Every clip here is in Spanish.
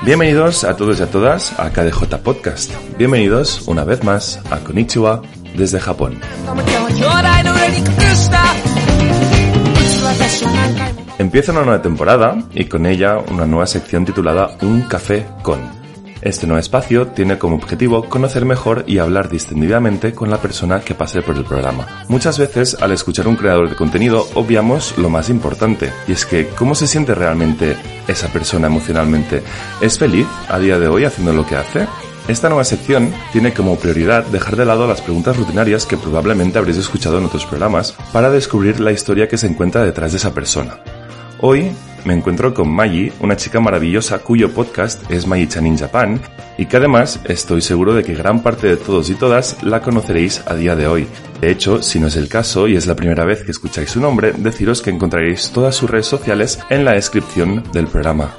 Bienvenidos a todos y a todas a KDJ Podcast. Bienvenidos una vez más a Konnichiwa desde Japón. Empieza una nueva temporada y con ella una nueva sección titulada Un Café Con. Este nuevo espacio tiene como objetivo conocer mejor y hablar distendidamente con la persona que pase por el programa. Muchas veces, al escuchar a un creador de contenido, obviamos lo más importante, y es que ¿cómo se siente realmente esa persona emocionalmente? ¿Es feliz a día de hoy haciendo lo que hace? Esta nueva sección tiene como prioridad dejar de lado las preguntas rutinarias que probablemente habréis escuchado en otros programas para descubrir la historia que se encuentra detrás de esa persona. Hoy me encuentro con Mayi, una chica maravillosa cuyo podcast es Mayi-chan in Japan y que además estoy seguro de que gran parte de todos y todas la conoceréis a día de hoy. De hecho, si no es el caso y es la primera vez que escucháis su nombre, deciros que encontraréis todas sus redes sociales en la descripción del programa.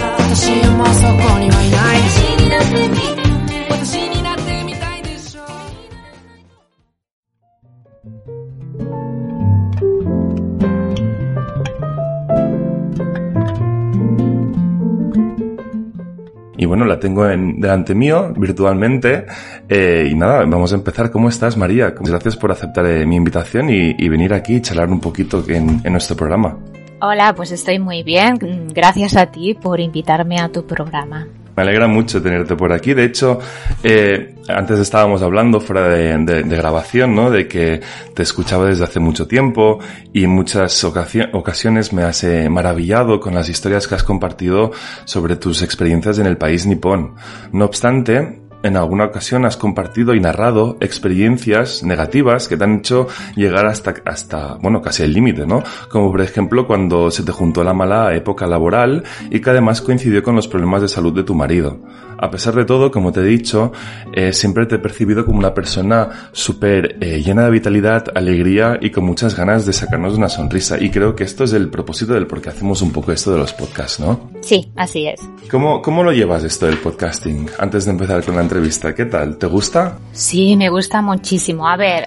Y bueno, la tengo delante mío, virtualmente, y nada, vamos a empezar. ¿Cómo estás, María? Gracias por aceptar mi invitación y venir aquí y charlar un poquito en nuestro programa. Hola, pues estoy muy bien. Gracias a ti por invitarme a tu programa. Me alegra mucho tenerte por aquí. De hecho, antes estábamos hablando fuera de grabación, ¿no? De que te escuchaba desde hace mucho tiempo y en muchas ocasiones me has maravillado con las historias que has compartido sobre tus experiencias en el país nipón. No obstante, en alguna ocasión has compartido y narrado experiencias negativas que te han hecho llegar hasta bueno, casi el límite, ¿no? Como por ejemplo cuando se te juntó la mala época laboral y que además coincidió con los problemas de salud de tu marido. A pesar de todo, como te he dicho, siempre te he percibido como una persona súper llena de vitalidad, alegría y con muchas ganas de sacarnos una sonrisa. Y creo que esto es el propósito del por qué hacemos un poco esto de los podcasts, ¿no? Sí, así es. ¿Cómo lo llevas esto del podcasting? Antes de empezar con la entrevista, ¿qué tal? ¿Te gusta? Sí, me gusta muchísimo. A ver,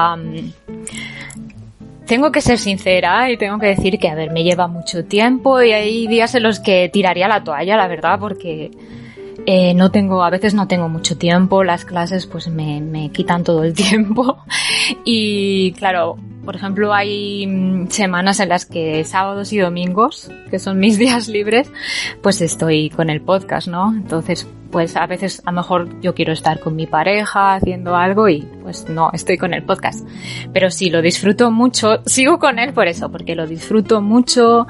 tengo que ser sincera y tengo que decir que, me lleva mucho tiempo y hay días en los que tiraría la toalla, la verdad, porque a veces no tengo mucho tiempo, las clases pues me quitan todo el tiempo y claro, por ejemplo hay semanas en las que sábados y domingos, que son mis días libres, pues estoy con el podcast, ¿no? Entonces pues a veces a lo mejor yo quiero estar con mi pareja haciendo algo y pues no, estoy con el podcast. Pero sí, lo disfruto mucho, sigo con él por eso, porque lo disfruto mucho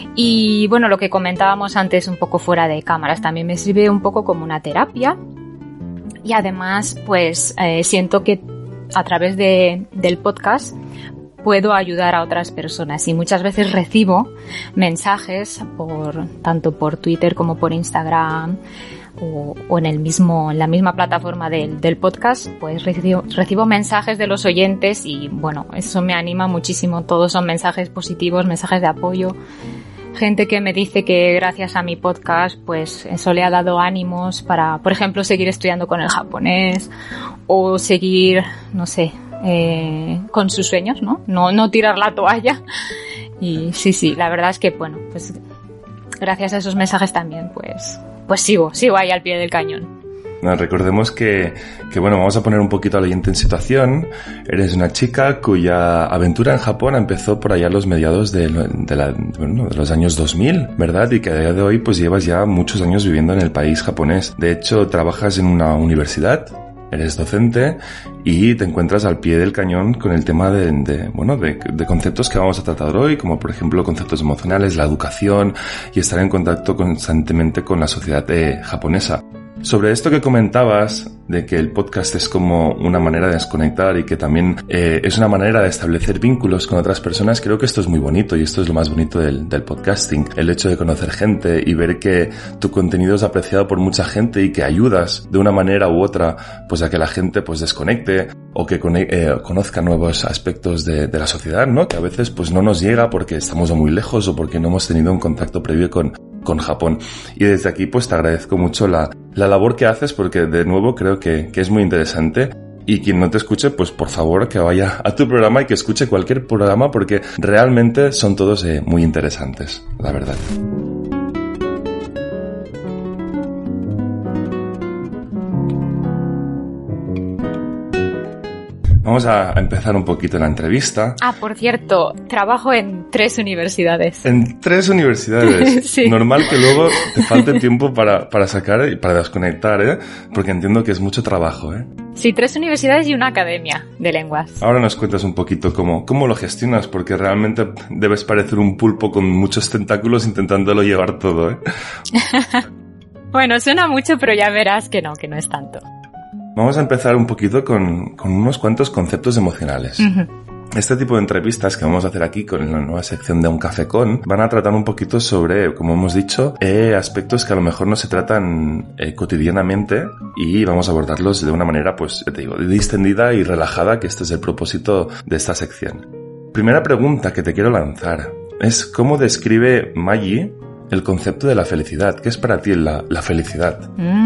y bueno, lo que comentábamos antes un poco fuera de cámaras, también me sirve un poco como una terapia y además pues siento que a través del podcast puedo ayudar a otras personas y muchas veces recibo mensajes tanto por Twitter como por Instagram o en la misma plataforma del podcast, pues recibo mensajes de los oyentes y bueno, eso me anima muchísimo. Todos son mensajes positivos, mensajes de apoyo, gente que me dice que gracias a mi podcast pues eso le ha dado ánimos para, por ejemplo, seguir estudiando con el japonés o seguir, no sé, con sus sueños, ¿no? No tirar la toalla. Y sí, la verdad es que bueno, pues gracias a esos mensajes también pues sigo ahí al pie del cañón. No, recordemos que bueno, vamos a poner un poquito al oyente en situación. Eres una chica cuya aventura en Japón empezó por allá a los mediados de los años 2000, ¿verdad? Y que a día de hoy pues llevas ya muchos años viviendo en el país japonés. De hecho, trabajas en una universidad, eres docente y te encuentras al pie del cañón con el tema de conceptos que vamos a tratar hoy, como por ejemplo conceptos emocionales, la educación y estar en contacto constantemente con la sociedad japonesa. Sobre esto que comentabas, de que el podcast es como una manera de desconectar y que también es una manera de establecer vínculos con otras personas, creo que esto es muy bonito y esto es lo más bonito del podcasting. El hecho de conocer gente y ver que tu contenido es apreciado por mucha gente y que ayudas de una manera u otra pues a que la gente pues desconecte o que conozca nuevos aspectos de la sociedad, ¿no? Que a veces pues no nos llega porque estamos muy lejos o porque no hemos tenido un contacto previo con Japón. Y desde aquí pues te agradezco mucho la labor que haces porque de nuevo creo que es muy interesante. Y quien no te escuche, pues por favor que vaya a tu programa y que escuche cualquier programa porque realmente son todos muy interesantes, la verdad. Vamos a empezar un poquito la entrevista. Ah, por cierto, trabajo en 3 universidades. En 3 universidades. Sí. Normal que luego te falte tiempo para sacar y para desconectar, ¿eh? Porque entiendo que es mucho trabajo, ¿eh? Sí, 3 universidades y una academia de lenguas. Ahora nos cuentas un poquito cómo lo gestionas, porque realmente debes parecer un pulpo con muchos tentáculos intentándolo llevar todo, ¿eh? Bueno, suena mucho, pero ya verás que no es tanto. Vamos a empezar un poquito con unos cuantos conceptos emocionales. Uh-huh. Este tipo de entrevistas que vamos a hacer aquí con la nueva sección de Un Café Con van a tratar un poquito sobre, como hemos dicho, aspectos que a lo mejor no se tratan cotidianamente y vamos a abordarlos de una manera, pues, te digo, distendida y relajada, que este es el propósito de esta sección. Primera pregunta que te quiero lanzar es ¿cómo describe Maggie el concepto de la felicidad? ¿Qué es para ti la felicidad?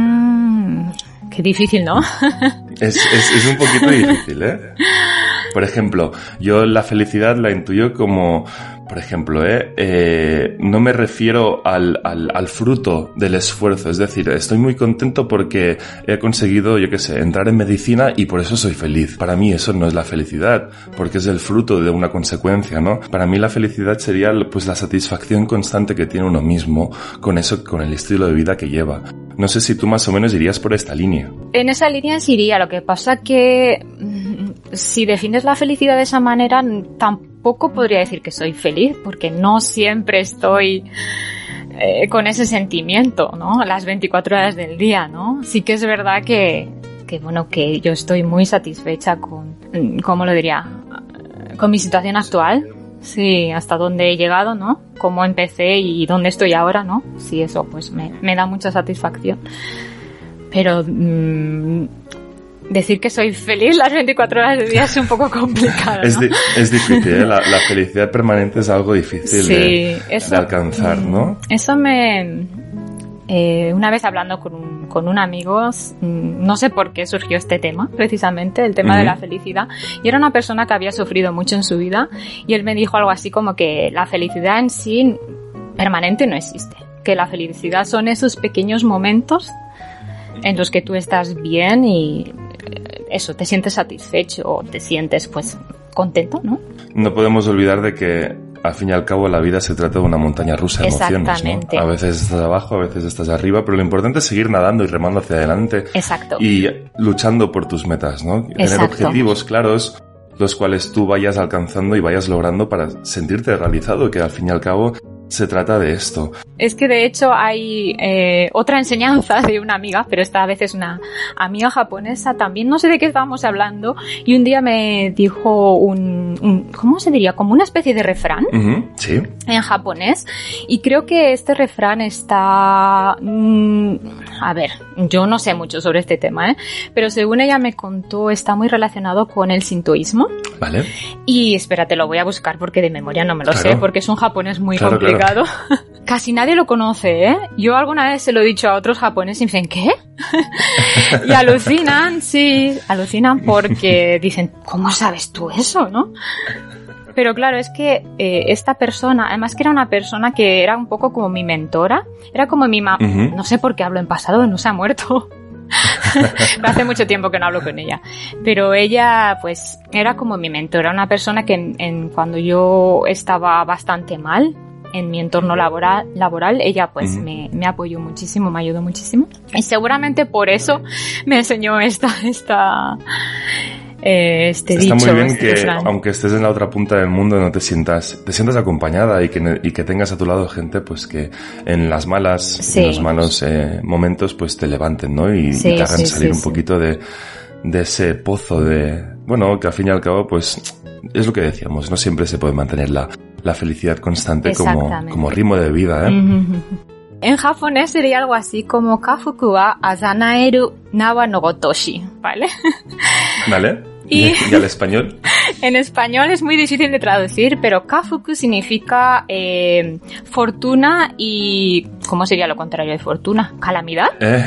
Qué difícil, ¿no? Es un poquito difícil, ¿eh? Por ejemplo, yo la felicidad la intuyo como, por ejemplo, no me refiero al fruto del esfuerzo. Es decir, estoy muy contento porque he conseguido, yo qué sé, entrar en medicina y por eso soy feliz. Para mí eso no es la felicidad, porque es el fruto de una consecuencia, ¿no? Para mí la felicidad sería, pues, la satisfacción constante que tiene uno mismo con eso, con el estilo de vida que lleva. No sé si tú más o menos irías por esta línea. En esa línea sí iría, lo que pasa que si defines la felicidad de esa manera, tampoco podría decir que soy feliz, porque no siempre estoy con ese sentimiento, ¿no? Las 24 horas del día, ¿no? Sí que es verdad que yo estoy muy satisfecha con, ¿cómo lo diría? Con mi situación actual. Sí, hasta dónde he llegado, ¿no? Cómo empecé y dónde estoy ahora, ¿no? Sí, eso pues me da mucha satisfacción. Pero decir que soy feliz las 24 horas del día es un poco complicado, ¿no? Es difícil, ¿eh? La felicidad permanente es algo difícil de alcanzar, ¿no? Eso una vez hablando con un amigo, no sé por qué surgió este tema, precisamente, el tema de la felicidad, y era una persona que había sufrido mucho en su vida, y él me dijo algo así como que la felicidad en sí permanente no existe, que la felicidad son esos pequeños momentos en los que tú estás bien y eso, te sientes satisfecho o te sientes pues contento, ¿no? No podemos olvidar de que al fin y al cabo la vida se trata de una montaña rusa de emociones, exactamente, ¿no? A veces estás abajo, a veces estás arriba, pero lo importante es seguir nadando y remando hacia adelante. Exacto. Y luchando por tus metas, ¿no? Exacto. Tener objetivos claros, los cuales tú vayas alcanzando y vayas logrando para sentirte realizado, que al fin y al cabo se trata de esto. Es que de hecho hay otra enseñanza de una amiga, pero esta vez es una amiga japonesa también, no sé de qué estábamos hablando, y un día me dijo ¿cómo se diría? Como una especie de refrán. Uh-huh, sí. En japonés, y creo que este refrán está... a ver, yo no sé mucho sobre este tema, pero según ella me contó, está muy relacionado con el sintoísmo. Vale. Y espérate, lo voy a buscar porque de memoria no me lo sé, porque es un japonés muy complicado. Claro. Casi nadie lo conoce, ¿eh? Yo alguna vez se lo he dicho a otros japoneses y me dicen, ¿qué? Y alucinan, sí, alucinan porque dicen, ¿cómo sabes tú eso, no? Pero claro, es que esta persona, además que era una persona que era un poco como mi mentora, era como mi mamá, no sé por qué hablo en pasado, no se ha muerto. Hace mucho tiempo que no hablo con ella, pero ella pues era como mi mentora, una persona que cuando yo estaba bastante mal en mi entorno laboral, ella pues me apoyó muchísimo, me ayudó muchísimo, y seguramente por eso me enseñó este Está dicho. Está muy bien que refrán, aunque estés en la otra punta del mundo, no te sientas acompañada y que tengas a tu lado gente pues que en las malas, sí, en los malos momentos pues te levanten, ¿no? Y te hagan salir un poquito de ese pozo bueno, que al fin y al cabo pues es lo que decíamos, no siempre se puede mantener la felicidad constante como ritmo de vida, ¿eh? En japonés sería algo así como kafuku wa azanaeru nawa no gotoshi, ¿vale? ¿Vale? ¿Y al español? En español es muy difícil de traducir, pero kafuku significa fortuna y... ¿Cómo sería lo contrario de fortuna? ¿Calamidad?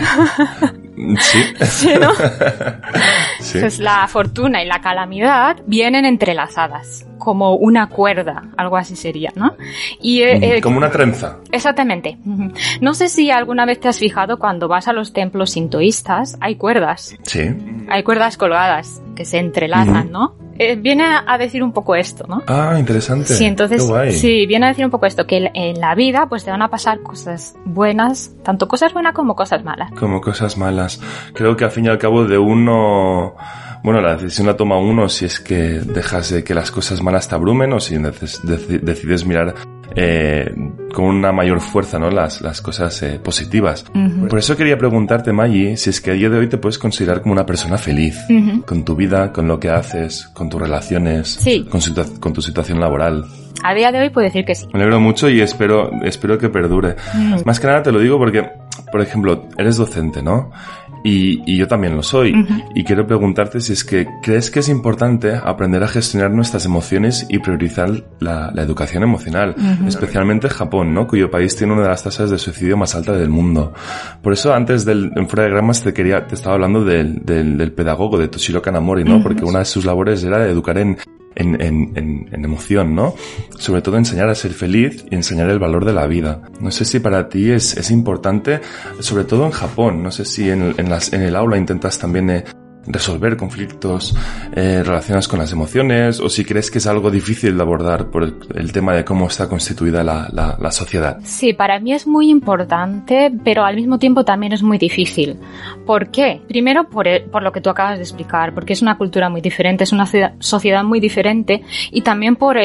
Sí. ¿Sí, no? Sí. Pues la fortuna y la calamidad vienen entrelazadas, como una cuerda, algo así sería, ¿no? Y, como una trenza. Exactamente. No sé si alguna vez te has fijado cuando vas a los templos sintoístas, hay cuerdas. Sí. Hay cuerdas colgadas. que se entrelazan, ¿no? Viene a decir un poco esto, ¿no? Ah, interesante. Sí, entonces, qué guay. sí, viene a decir un poco esto, que en la vida pues te van a pasar cosas buenas, tanto cosas buenas como cosas malas. Como cosas malas. Creo que al fin y al cabo de uno... Bueno, la decisión la toma uno si es que dejas de que las cosas malas te abrumen o si decides mirar con una mayor fuerza, ¿no? Las cosas positivas. Uh-huh. Por eso quería preguntarte, Maggie, si es que a día de hoy te puedes considerar como una persona feliz, uh-huh, con tu vida, con lo que haces, con tus relaciones, sí, con tu situación laboral. A día de hoy puedo decir que sí. Me alegro mucho y espero que perdure. Más que nada te lo digo porque, por ejemplo, eres docente, ¿no? Y yo también lo soy. Uh-huh. Y quiero preguntarte si es que crees que es importante aprender a gestionar nuestras emociones y priorizar la educación emocional. Uh-huh. Especialmente Japón, ¿no? Cuyo país tiene una de las tasas de suicidio más altas del mundo. Por eso antes en Fuera de Gramas te estaba hablando del pedagogo, de Toshiro Kanamori, ¿no? Uh-huh. Porque una de sus labores era educar en emoción, ¿no? Sobre todo enseñar a ser feliz y enseñar el valor de la vida. No sé si para ti es importante, sobre todo en Japón, no sé si en el aula intentas también resolver conflictos relacionados con las emociones, o si crees que es algo difícil de abordar por el tema de cómo está constituida la sociedad. Sí, para mí es muy importante, pero al mismo tiempo también es muy difícil. ¿Por qué? Primero por lo que tú acabas de explicar, porque es una cultura muy diferente, es una sociedad muy diferente, y también por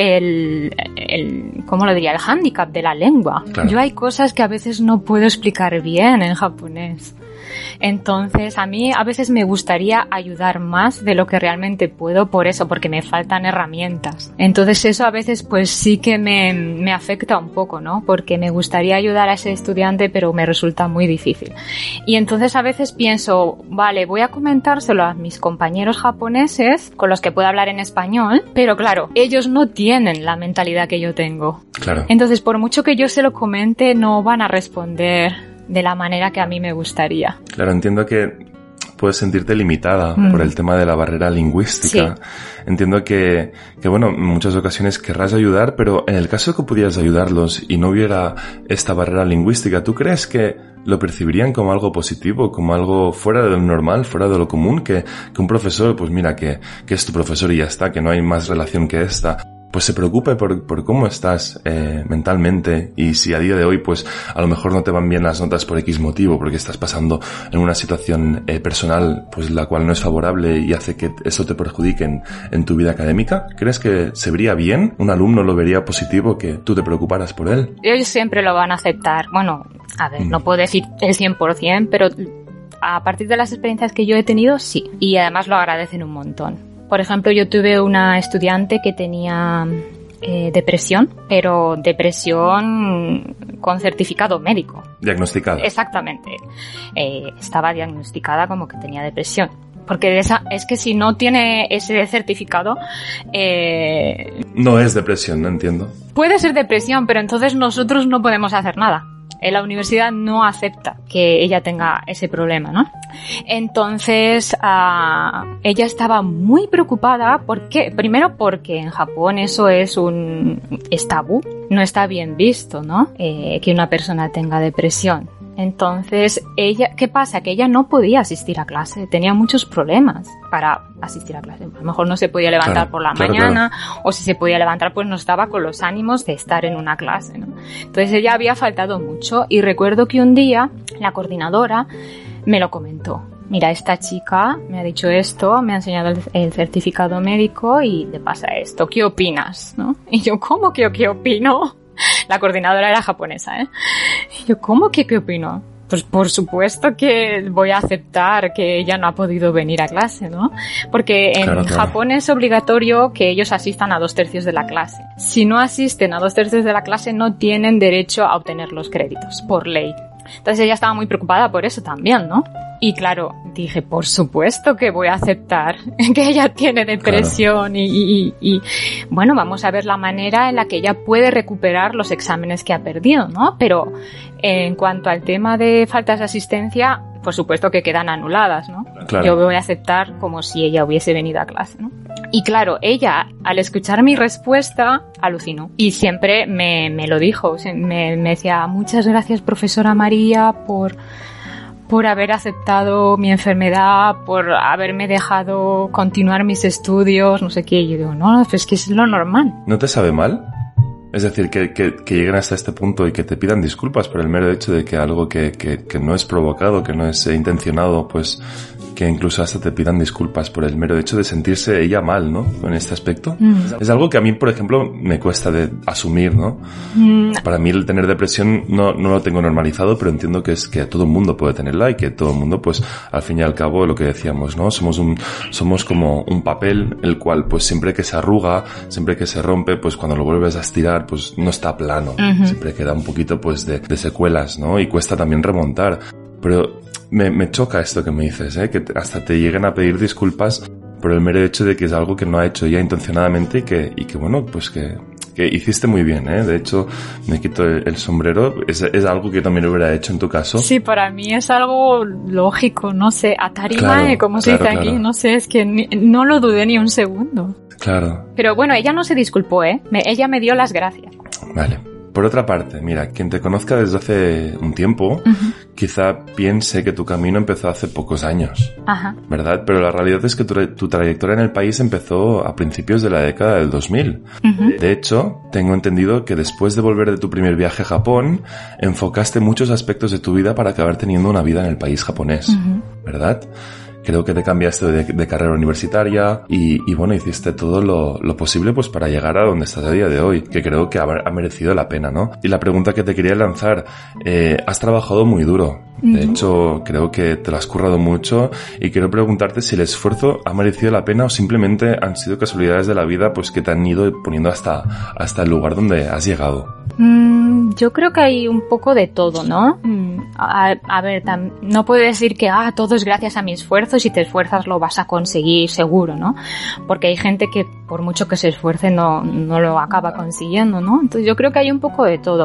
¿cómo lo diría? El hándicap de la lengua. Claro. Yo hay cosas que a veces no puedo explicar bien en japonés. Entonces, a mí a veces me gustaría ayudar más de lo que realmente puedo por eso, porque me faltan herramientas. Entonces, eso a veces pues sí que me afecta un poco, ¿no? Porque me gustaría ayudar a ese estudiante, pero me resulta muy difícil. Y entonces a veces pienso, vale, voy a comentárselo a mis compañeros japoneses con los que puedo hablar en español, pero claro, ellos no tienen la mentalidad que yo tengo. Claro. Entonces, por mucho que yo se lo comente, no van a responder de la manera que a mí me gustaría. Claro, entiendo que puedes sentirte limitada por el tema de la barrera lingüística. Sí. Entiendo que bueno, en muchas ocasiones querrás ayudar, pero en el caso que pudieras ayudarlos y no hubiera esta barrera lingüística, ¿tú crees que lo percibirían como algo positivo, como algo fuera de lo normal, fuera de lo común? Que un profesor, pues mira, que es tu profesor y ya está, que no hay más relación que esta, pues se preocupe por cómo estás mentalmente, y si a día de hoy pues a lo mejor no te van bien las notas por X motivo, porque estás pasando en una situación personal pues la cual no es favorable y hace que eso te perjudique en tu vida académica. ¿Crees que se vería bien? ¿Un alumno lo vería positivo que tú te preocuparas por él? Ellos siempre lo van a aceptar. Bueno, a ver, no puedo decir el 100%, pero a partir de las experiencias que yo he tenido, sí. Y además lo agradecen un montón. Por ejemplo, yo tuve una estudiante que tenía depresión, pero depresión con certificado médico. Diagnosticada. Exactamente. Estaba diagnosticada como que tenía depresión. Porque es que si no tiene ese certificado... No es depresión, no entiendo. Puede ser depresión, pero entonces nosotros no podemos hacer nada. La universidad no acepta que ella tenga ese problema, ¿no? Entonces, ella estaba muy preocupada. ¿Por qué? Primero porque en Japón eso es tabú. No está bien visto, ¿no? Que una persona tenga depresión. Entonces, ¿qué pasa? Que ella no podía asistir a clase, tenía muchos problemas para asistir a clase. A lo mejor no se podía levantar por la mañana, o si se podía levantar pues no estaba con los ánimos de estar en una clase, ¿no? Entonces ella había faltado mucho, y recuerdo que un día la coordinadora me lo comentó. Mira, esta chica me ha dicho esto, me ha enseñado el certificado médico y le pasa esto, ¿qué opinas? ¿No? Y yo, ¿cómo que qué opino? La coordinadora era japonesa, ¿eh? Y yo, ¿cómo que qué opino? Pues por supuesto que voy a aceptar que ella no ha podido venir a clase, ¿no? Porque en Japón es obligatorio que ellos asistan a 2/3 de la clase. Si no asisten a 2/3 de la clase, no tienen derecho a obtener los créditos, por ley. Entonces ella estaba muy preocupada por eso también, ¿no? Y claro, dije, por supuesto que voy a aceptar que ella tiene depresión, y bueno, vamos a ver la manera en la que ella puede recuperar los exámenes que ha perdido, ¿no? Pero en cuanto al tema de faltas de asistencia, por supuesto que quedan anuladas, ¿no? Claro. Yo voy a aceptar como si ella hubiese venido a clase, ¿no? Y claro, ella, al escuchar mi respuesta, alucinó. Y siempre me lo dijo. Me decía, muchas gracias, profesora María, por por haber aceptado mi enfermedad, por haberme dejado continuar mis estudios, no sé qué. Y yo digo, no, pues es que es lo normal. ¿No te sabe mal? Es decir, que lleguen hasta este punto y que te pidan disculpas por el mero hecho de que algo que no es provocado, que no es intencionado, pues que incluso hasta te pidan disculpas por el mero hecho de sentirse ella mal, ¿no? En este aspecto. Es algo que a mí, por ejemplo, me cuesta de asumir, ¿no? Para mí el tener depresión no lo tengo normalizado, pero entiendo que es que todo el mundo puede tenerla y que todo el mundo, pues, al fin y al cabo, lo que decíamos, ¿no? Somos como un papel, el cual, pues, siempre que se arruga, siempre que se rompe, pues, cuando lo vuelves a estirar, pues, no está plano. Siempre queda un poquito, pues, de secuelas, ¿no? Y cuesta también remontar. Pero me choca esto que me dices, que hasta te lleguen a pedir disculpas por el mero hecho de que es algo que no ha hecho ella intencionadamente y que bueno, pues que hiciste muy bien, De hecho, me quito el sombrero. Es algo que yo también hubiera hecho en tu caso. Sí, para mí es algo lógico, no sé, atarimae, como se dice aquí, no sé, es que no lo dudé ni un segundo. Claro. Pero bueno, ella no se disculpó, ella me dio las gracias. Vale. Por otra parte, mira, quien te conozca desde hace un tiempo, quizá piense que tu camino empezó hace pocos años, ¿verdad? Pero la realidad es que tu trayectoria en el país empezó a principios de la década del 2000. De hecho, tengo entendido que después de volver de tu primer viaje a Japón, enfocaste muchos aspectos de tu vida para acabar teniendo una vida en el país japonés, ¿verdad? Creo que te cambiaste de carrera universitaria y bueno, hiciste todo lo posible pues para llegar a donde estás a día de hoy, que creo que ha merecido la pena, ¿no? Y la pregunta que te quería lanzar, has trabajado muy duro. De hecho, creo que te lo has currado mucho y quiero preguntarte si el esfuerzo ha merecido la pena o simplemente han sido casualidades de la vida pues que te han ido poniendo hasta el lugar donde has llegado. Yo creo que hay un poco de todo, ¿no? A ver, no puedo decir que todo es gracias a mi esfuerzo, si te esfuerzas lo vas a conseguir seguro, ¿no? Porque hay gente que por mucho que se esfuerce no lo acaba consiguiendo, ¿no? Entonces yo creo que hay un poco de todo.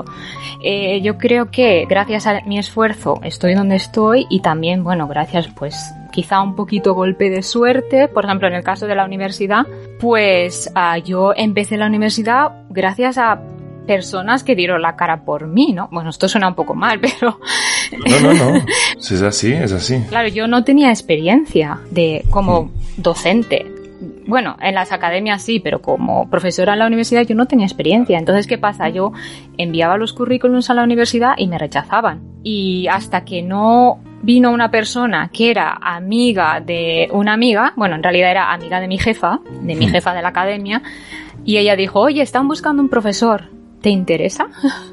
Yo creo que gracias a mi esfuerzo estoy donde estoy y también, bueno, gracias pues quizá un poquito golpe de suerte. Por ejemplo, en el caso de la universidad, pues yo empecé la universidad gracias a personas que dieron la cara por mí, ¿no? Bueno, esto suena un poco mal, pero... No. Si es así, es así. Claro, yo no tenía experiencia como docente. Bueno, en las academias sí, pero como profesora en la universidad yo no tenía experiencia. Entonces, ¿qué pasa? Yo enviaba los currículums a la universidad y me rechazaban. Y hasta que no vino una persona que era amiga de una amiga, bueno, en realidad era amiga de mi jefa de la academia, y ella dijo, oye, están buscando un profesor. ¿Te interesa?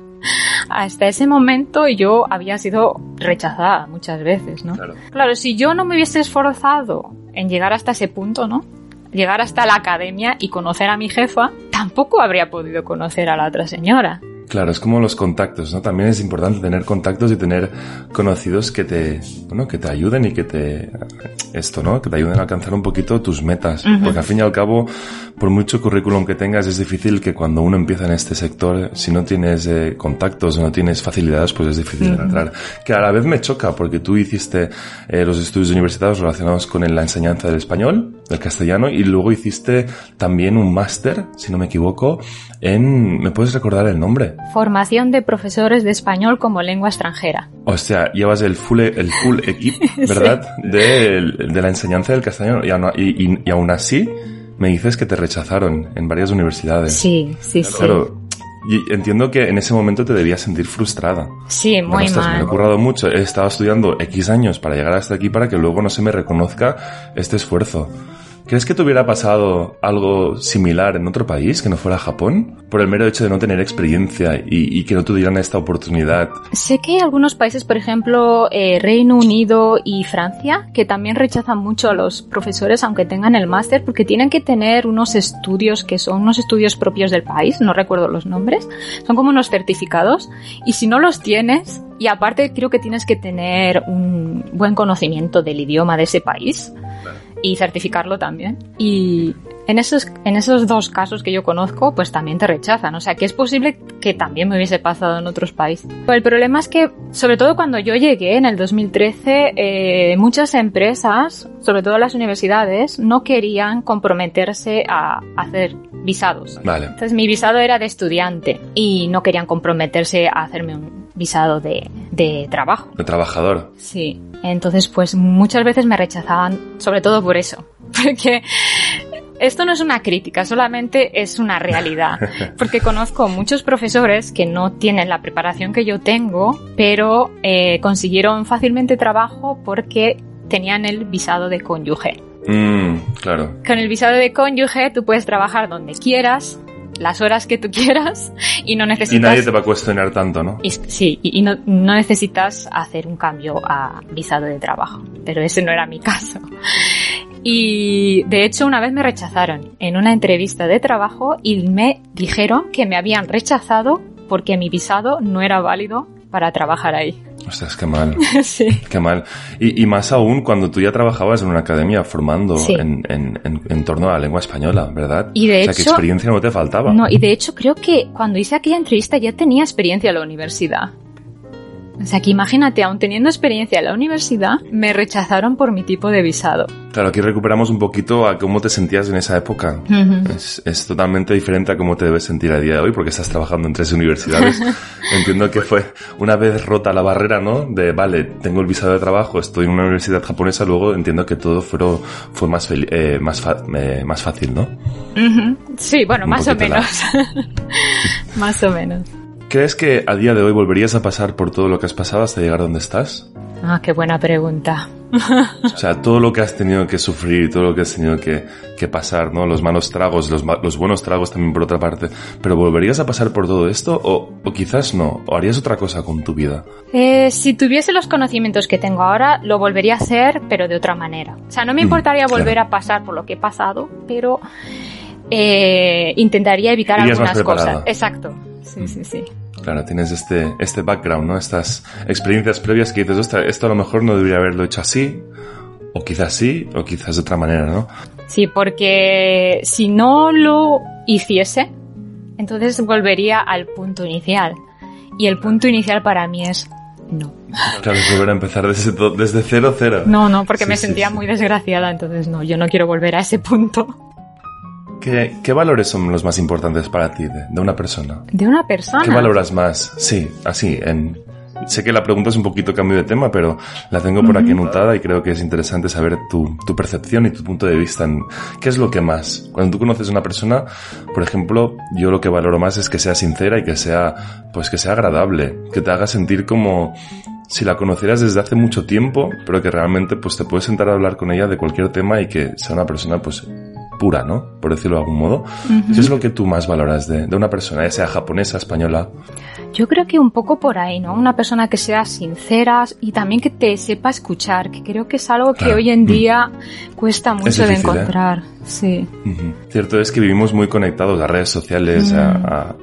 Hasta ese momento yo había sido rechazada muchas veces, ¿no? Claro, si yo no me hubiese esforzado en llegar hasta ese punto, ¿no? Llegar hasta la academia y conocer a mi jefa, tampoco habría podido conocer a la otra señora. Claro, es como los contactos, ¿no? También es importante tener contactos y tener conocidos que te ayuden y que te ayuden a alcanzar un poquito tus metas. Porque al fin y al cabo, por mucho currículum que tengas, es difícil que cuando uno empieza en este sector, si no tienes contactos o no tienes facilidades, pues es difícil entrar. Que a la vez me choca, porque tú hiciste los estudios universitarios relacionados con la enseñanza del español, del castellano, y luego hiciste también un máster, si no me equivoco, ¿me puedes recordar el nombre? Formación de profesores de español como lengua extranjera. O sea, llevas el full equip, ¿verdad? Sí. De la enseñanza del castellano y aún así me dices que te rechazaron en varias universidades. Sí. Claro, y entiendo que en ese momento te debías sentir frustrada. Sí, muy mal. Me he currado mucho, he estado estudiando X años para llegar hasta aquí para que luego no se me reconozca este esfuerzo. ¿Crees que te hubiera pasado algo similar en otro país que no fuera Japón? Por el mero hecho de no tener experiencia y que no te dieran esta oportunidad. Sé que hay algunos países, por ejemplo, Reino Unido y Francia, que también rechazan mucho a los profesores aunque tengan el máster, porque tienen que tener unos estudios que son unos estudios propios del país, no recuerdo los nombres, son como unos certificados, y si no los tienes, y aparte creo que tienes que tener un buen conocimiento del idioma de ese país, y certificarlo también. Y en esos dos casos que yo conozco, pues también te rechazan. O sea, que es posible que también me hubiese pasado en otros países. Pero el problema es que, sobre todo cuando yo llegué en el 2013, muchas empresas, sobre todo las universidades, no querían comprometerse a hacer visados. Vale. Entonces mi visado era de estudiante y no querían comprometerse a hacerme un visado de de trabajo. De trabajador. Sí. Entonces, pues muchas veces me rechazaban, sobre todo por eso. Porque esto no es una crítica, solamente es una realidad. Porque conozco muchos profesores que no tienen la preparación que yo tengo, pero consiguieron fácilmente trabajo porque tenían el visado de cónyuge. Claro. Con el visado de cónyuge tú puedes trabajar donde quieras, las horas que tú quieras, y no necesitas... Y nadie te va a cuestionar tanto, ¿no? Y no necesitas hacer un cambio a visado de trabajo. Pero ese no era mi caso. Y de hecho una vez me rechazaron en una entrevista de trabajo y me dijeron que me habían rechazado porque mi visado no era válido para trabajar ahí. Ostras, qué mal. Sí. Qué mal. Y más aún cuando tú ya trabajabas en una academia formando en torno a la lengua española, ¿verdad? Y de hecho, que experiencia no te faltaba. No, y de hecho creo que cuando hice aquella entrevista ya tenía experiencia en la universidad. O sea, que imagínate, aún teniendo experiencia en la universidad, me rechazaron por mi tipo de visado. Claro, aquí recuperamos un poquito a cómo te sentías en esa época. Uh-huh. Es totalmente diferente a cómo te debes sentir a día de hoy, porque estás trabajando en 3 universidades. Entiendo que fue una vez rota la barrera, ¿no? De, vale, tengo el visado de trabajo, estoy en una universidad japonesa, luego entiendo que todo fue más fácil, ¿no? Uh-huh. Sí, bueno, más o menos. Más o menos. ¿Crees que a día de hoy volverías a pasar por todo lo que has pasado hasta llegar donde estás? Ah, qué buena pregunta. O sea, todo lo que has tenido que sufrir, todo lo que has tenido que pasar, ¿no? Los malos tragos, los buenos tragos también por otra parte. ¿Pero volverías a pasar por todo esto o quizás no? ¿O harías otra cosa con tu vida? Si tuviese los conocimientos que tengo ahora, lo volvería a hacer, pero de otra manera. O sea, no me importaría volver a pasar por lo que he pasado, pero intentaría evitar algunas cosas. Exacto. Sí. Claro, tienes este background, ¿no? Estas experiencias previas que dices, ostras, esto a lo mejor no debería haberlo hecho así, o quizás sí, o quizás de otra manera, ¿no? Sí, porque si no lo hiciese, entonces volvería al punto inicial. Y el punto inicial para mí es no. Claro, es volver a empezar desde 0. No, porque me sentía muy desgraciada, entonces no, yo no quiero volver a ese punto. ¿Qué valores son los más importantes para ti de una persona? ¿De una persona? ¿Qué valoras más? Sí, así, sé que la pregunta es un poquito cambio de tema, pero la tengo por aquí anotada y creo que es interesante saber tu percepción y tu punto de vista en qué es lo que más. Cuando tú conoces a una persona, por ejemplo, yo lo que valoro más es que sea sincera y que sea agradable, que te haga sentir como si la conocieras desde hace mucho tiempo, pero que realmente pues te puedes sentar a hablar con ella de cualquier tema y que sea una persona pues pura, ¿no? Por decirlo de algún modo. ¿Qué es lo que tú más valoras de una persona, ya sea japonesa, española? Yo creo que un poco por ahí, ¿no? Una persona que sea sincera y también que te sepa escuchar, que creo que es algo que hoy en día cuesta mucho de encontrar. Sí. Cierto es que vivimos muy conectados a redes sociales, a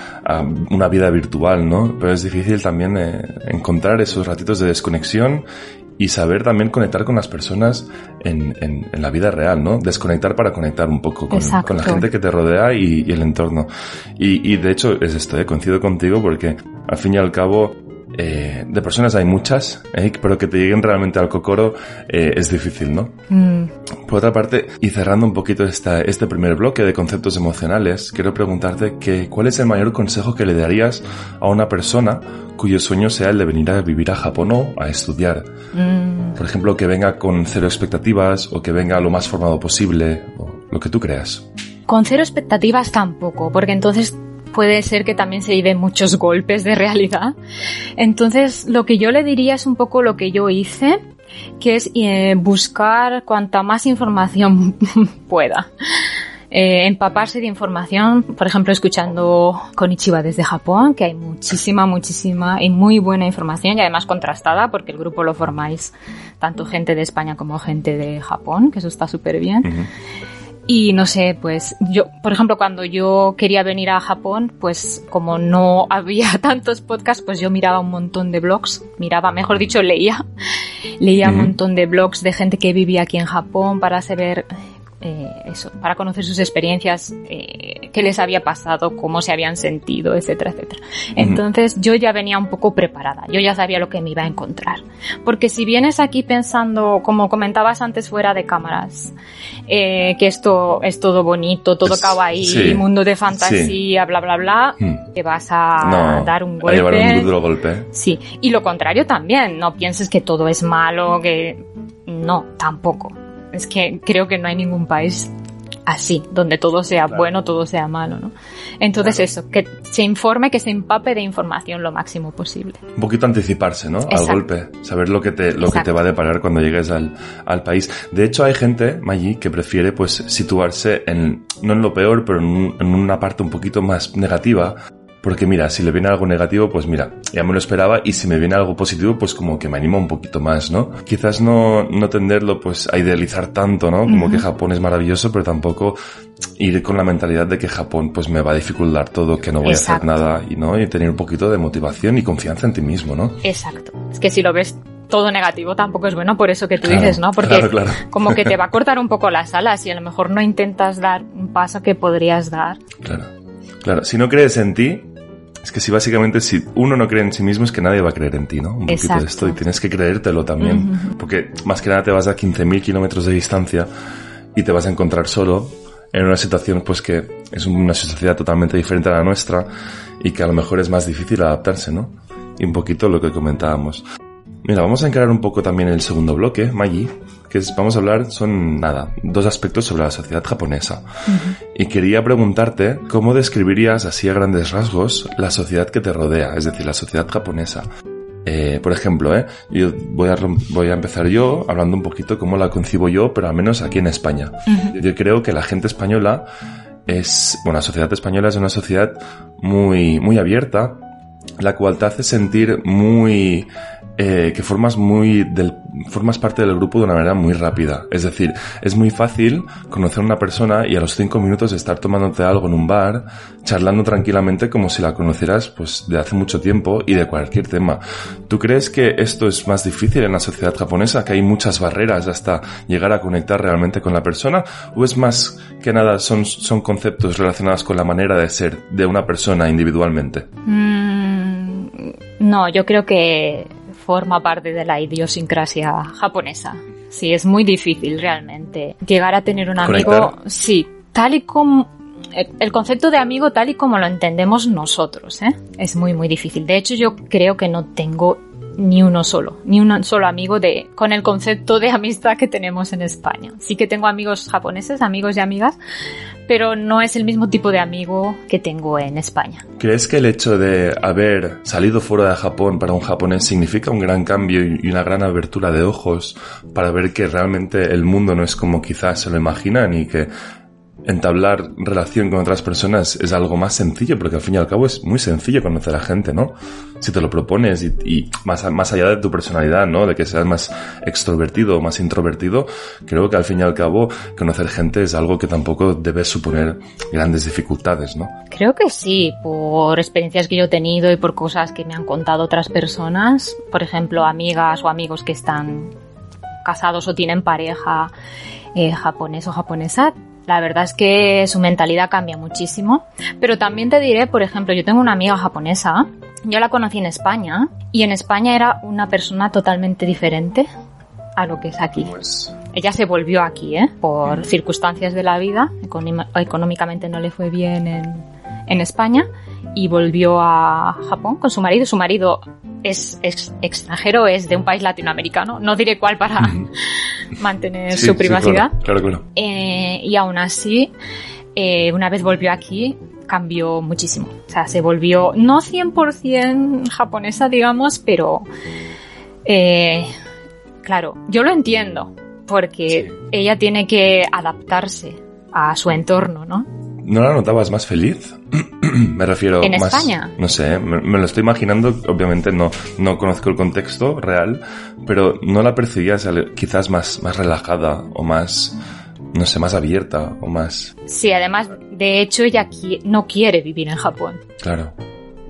una vida virtual, ¿no? Pero es difícil también encontrar esos ratitos de desconexión y saber también conectar con las personas en la vida real, ¿no? Desconectar para conectar un poco con la gente que te rodea y el entorno. Y de hecho es esto, coincido contigo porque al fin y al cabo de personas hay muchas, pero que te lleguen realmente al cocoro es difícil, ¿no? Por otra parte, y cerrando un poquito este primer bloque de conceptos emocionales, quiero preguntarte ¿cuál es el mayor consejo que le darías a una persona cuyo sueño sea el de venir a vivir a Japón o a estudiar? Por ejemplo, que venga con 0 expectativas o que venga lo más formado posible, o lo que tú creas. Con 0 expectativas tampoco, porque entonces puede ser que también se lleven muchos golpes de realidad. Entonces, lo que yo le diría es un poco lo que yo hice, que es buscar cuanta más información pueda. Empaparse de información, por ejemplo, escuchando Konnichiwa desde Japón, que hay muchísima y muy buena información y además contrastada, porque el grupo lo formáis tanto gente de España como gente de Japón, que eso está súper bien. Y no sé, pues yo, por ejemplo, cuando yo quería venir a Japón, pues como no había tantos podcasts, pues yo miraba un montón de blogs, leía un montón de blogs de gente que vivía aquí en Japón para saber eso, para conocer sus experiencias, qué les había pasado, cómo se habían sentido, etcétera, etcétera. Entonces yo ya venía un poco preparada, yo ya sabía lo que me iba a encontrar. Porque si vienes aquí pensando, como comentabas antes fuera de cámaras, que esto es todo bonito, todo kawaii, sí, mundo de fantasía, bla, bla, bla, te vas a dar un golpe. A llevar un duro golpe. Sí, y lo contrario también, no pienses que todo es malo, que... No, tampoco. Es que creo que no hay ningún país así, donde todo sea bueno, todo sea malo, ¿no? Entonces eso, que se informe, que se empape de información lo máximo posible. Un poquito anticiparse, ¿no? Al golpe, saber lo que te va a deparar cuando llegues al país. De hecho, hay gente, Maggi, que prefiere pues situarse no en lo peor, pero en una parte un poquito más negativa. Porque mira, si le viene algo negativo, pues mira, ya me lo esperaba, y si me viene algo positivo, pues como que me anima un poquito más, ¿no? Quizás no tenderlo pues a idealizar tanto, ¿no? Como que Japón es maravilloso, pero tampoco ir con la mentalidad de que Japón pues me va a dificultar todo, que no voy a hacer nada, y tener un poquito de motivación y confianza en ti mismo, ¿no? Exacto. Es que si lo ves todo negativo tampoco es bueno, por eso que tú dices, ¿no? Porque claro. Como que te va a cortar un poco las alas y a lo mejor no intentas dar un paso que podrías dar. Claro, si no crees en ti, es que si uno no cree en sí mismo, es que nadie va a creer en ti, ¿no? Un poquito de esto, y tienes que creértelo también, porque más que nada te vas a 15.000 kilómetros de distancia y te vas a encontrar solo en una situación pues que es una sociedad totalmente diferente a la nuestra y que a lo mejor es más difícil adaptarse, ¿no? Y un poquito lo que comentábamos. Mira, vamos a encarar un poco también el segundo bloque, Maggi, vamos a hablar, son 2 aspectos sobre la sociedad japonesa. Y quería preguntarte, ¿cómo describirías así a grandes rasgos la sociedad que te rodea? Es decir, la sociedad japonesa. Por ejemplo, yo voy a empezar yo hablando un poquito cómo la concibo yo, pero al menos aquí en España. Yo creo que la gente española la sociedad española es una sociedad muy, muy abierta, la cual te hace sentir muy... que formas parte del grupo de una manera muy rápida. Es decir, es muy fácil conocer a una persona y a los 5 minutos estar tomándote algo en un bar, charlando tranquilamente como si la conocieras pues de hace mucho tiempo y de cualquier tema. ¿Tú crees que esto es más difícil en la sociedad japonesa, que hay muchas barreras hasta llegar a conectar realmente con la persona? ¿O es más que nada son conceptos relacionados con la manera de ser de una persona individualmente? No, yo creo que forma parte de la idiosincrasia japonesa. Sí, es muy difícil realmente llegar a tener un amigo. ¿Conectar? Sí, tal y como el concepto de amigo tal y como lo entendemos nosotros, es muy muy difícil. De hecho, yo creo que no tengo ni un solo amigo con el concepto de amistad que tenemos en España. Sí que tengo amigos japoneses, amigos y amigas, pero no es el mismo tipo de amigo que tengo en España. ¿Crees que el hecho de haber salido fuera de Japón para un japonés significa un gran cambio y una gran abertura de ojos para ver que realmente el mundo no es como quizás se lo imaginan y que entablar relación con otras personas es algo más sencillo? Porque al fin y al cabo es muy sencillo conocer a gente, ¿no? Si te lo propones y más allá de tu personalidad, ¿no? De que seas más extrovertido o más introvertido, creo que al fin y al cabo conocer gente es algo que tampoco debe suponer grandes dificultades, ¿no? Creo que sí, por experiencias que yo he tenido y por cosas que me han contado otras personas, por ejemplo, amigas o amigos que están casados o tienen pareja japonés o japonesa. La verdad es que su mentalidad cambia muchísimo. Pero también te diré, por ejemplo, yo tengo una amiga japonesa, yo la conocí en España, y en España era una persona totalmente diferente a lo que es aquí. Pues... Ella se volvió aquí, por circunstancias de la vida, económicamente no le fue bien en España, y volvió a Japón con su marido. Su marido es extranjero, es de un país latinoamericano, no diré cuál para mantener su privacidad. Sí, claro. Y aún así, una vez volvió aquí, cambió muchísimo. O sea, se volvió no 100% japonesa, digamos, pero claro, yo lo entiendo, porque ella tiene que adaptarse a su entorno, ¿no? ¿No la notabas más feliz? Me refiero ¿En más... España? No sé, me lo estoy imaginando, obviamente no conozco el contexto real, pero ¿no la percibías quizás más relajada o más, no sé, más abierta o más...? Sí, además, de hecho, ella no quiere vivir en Japón. Claro.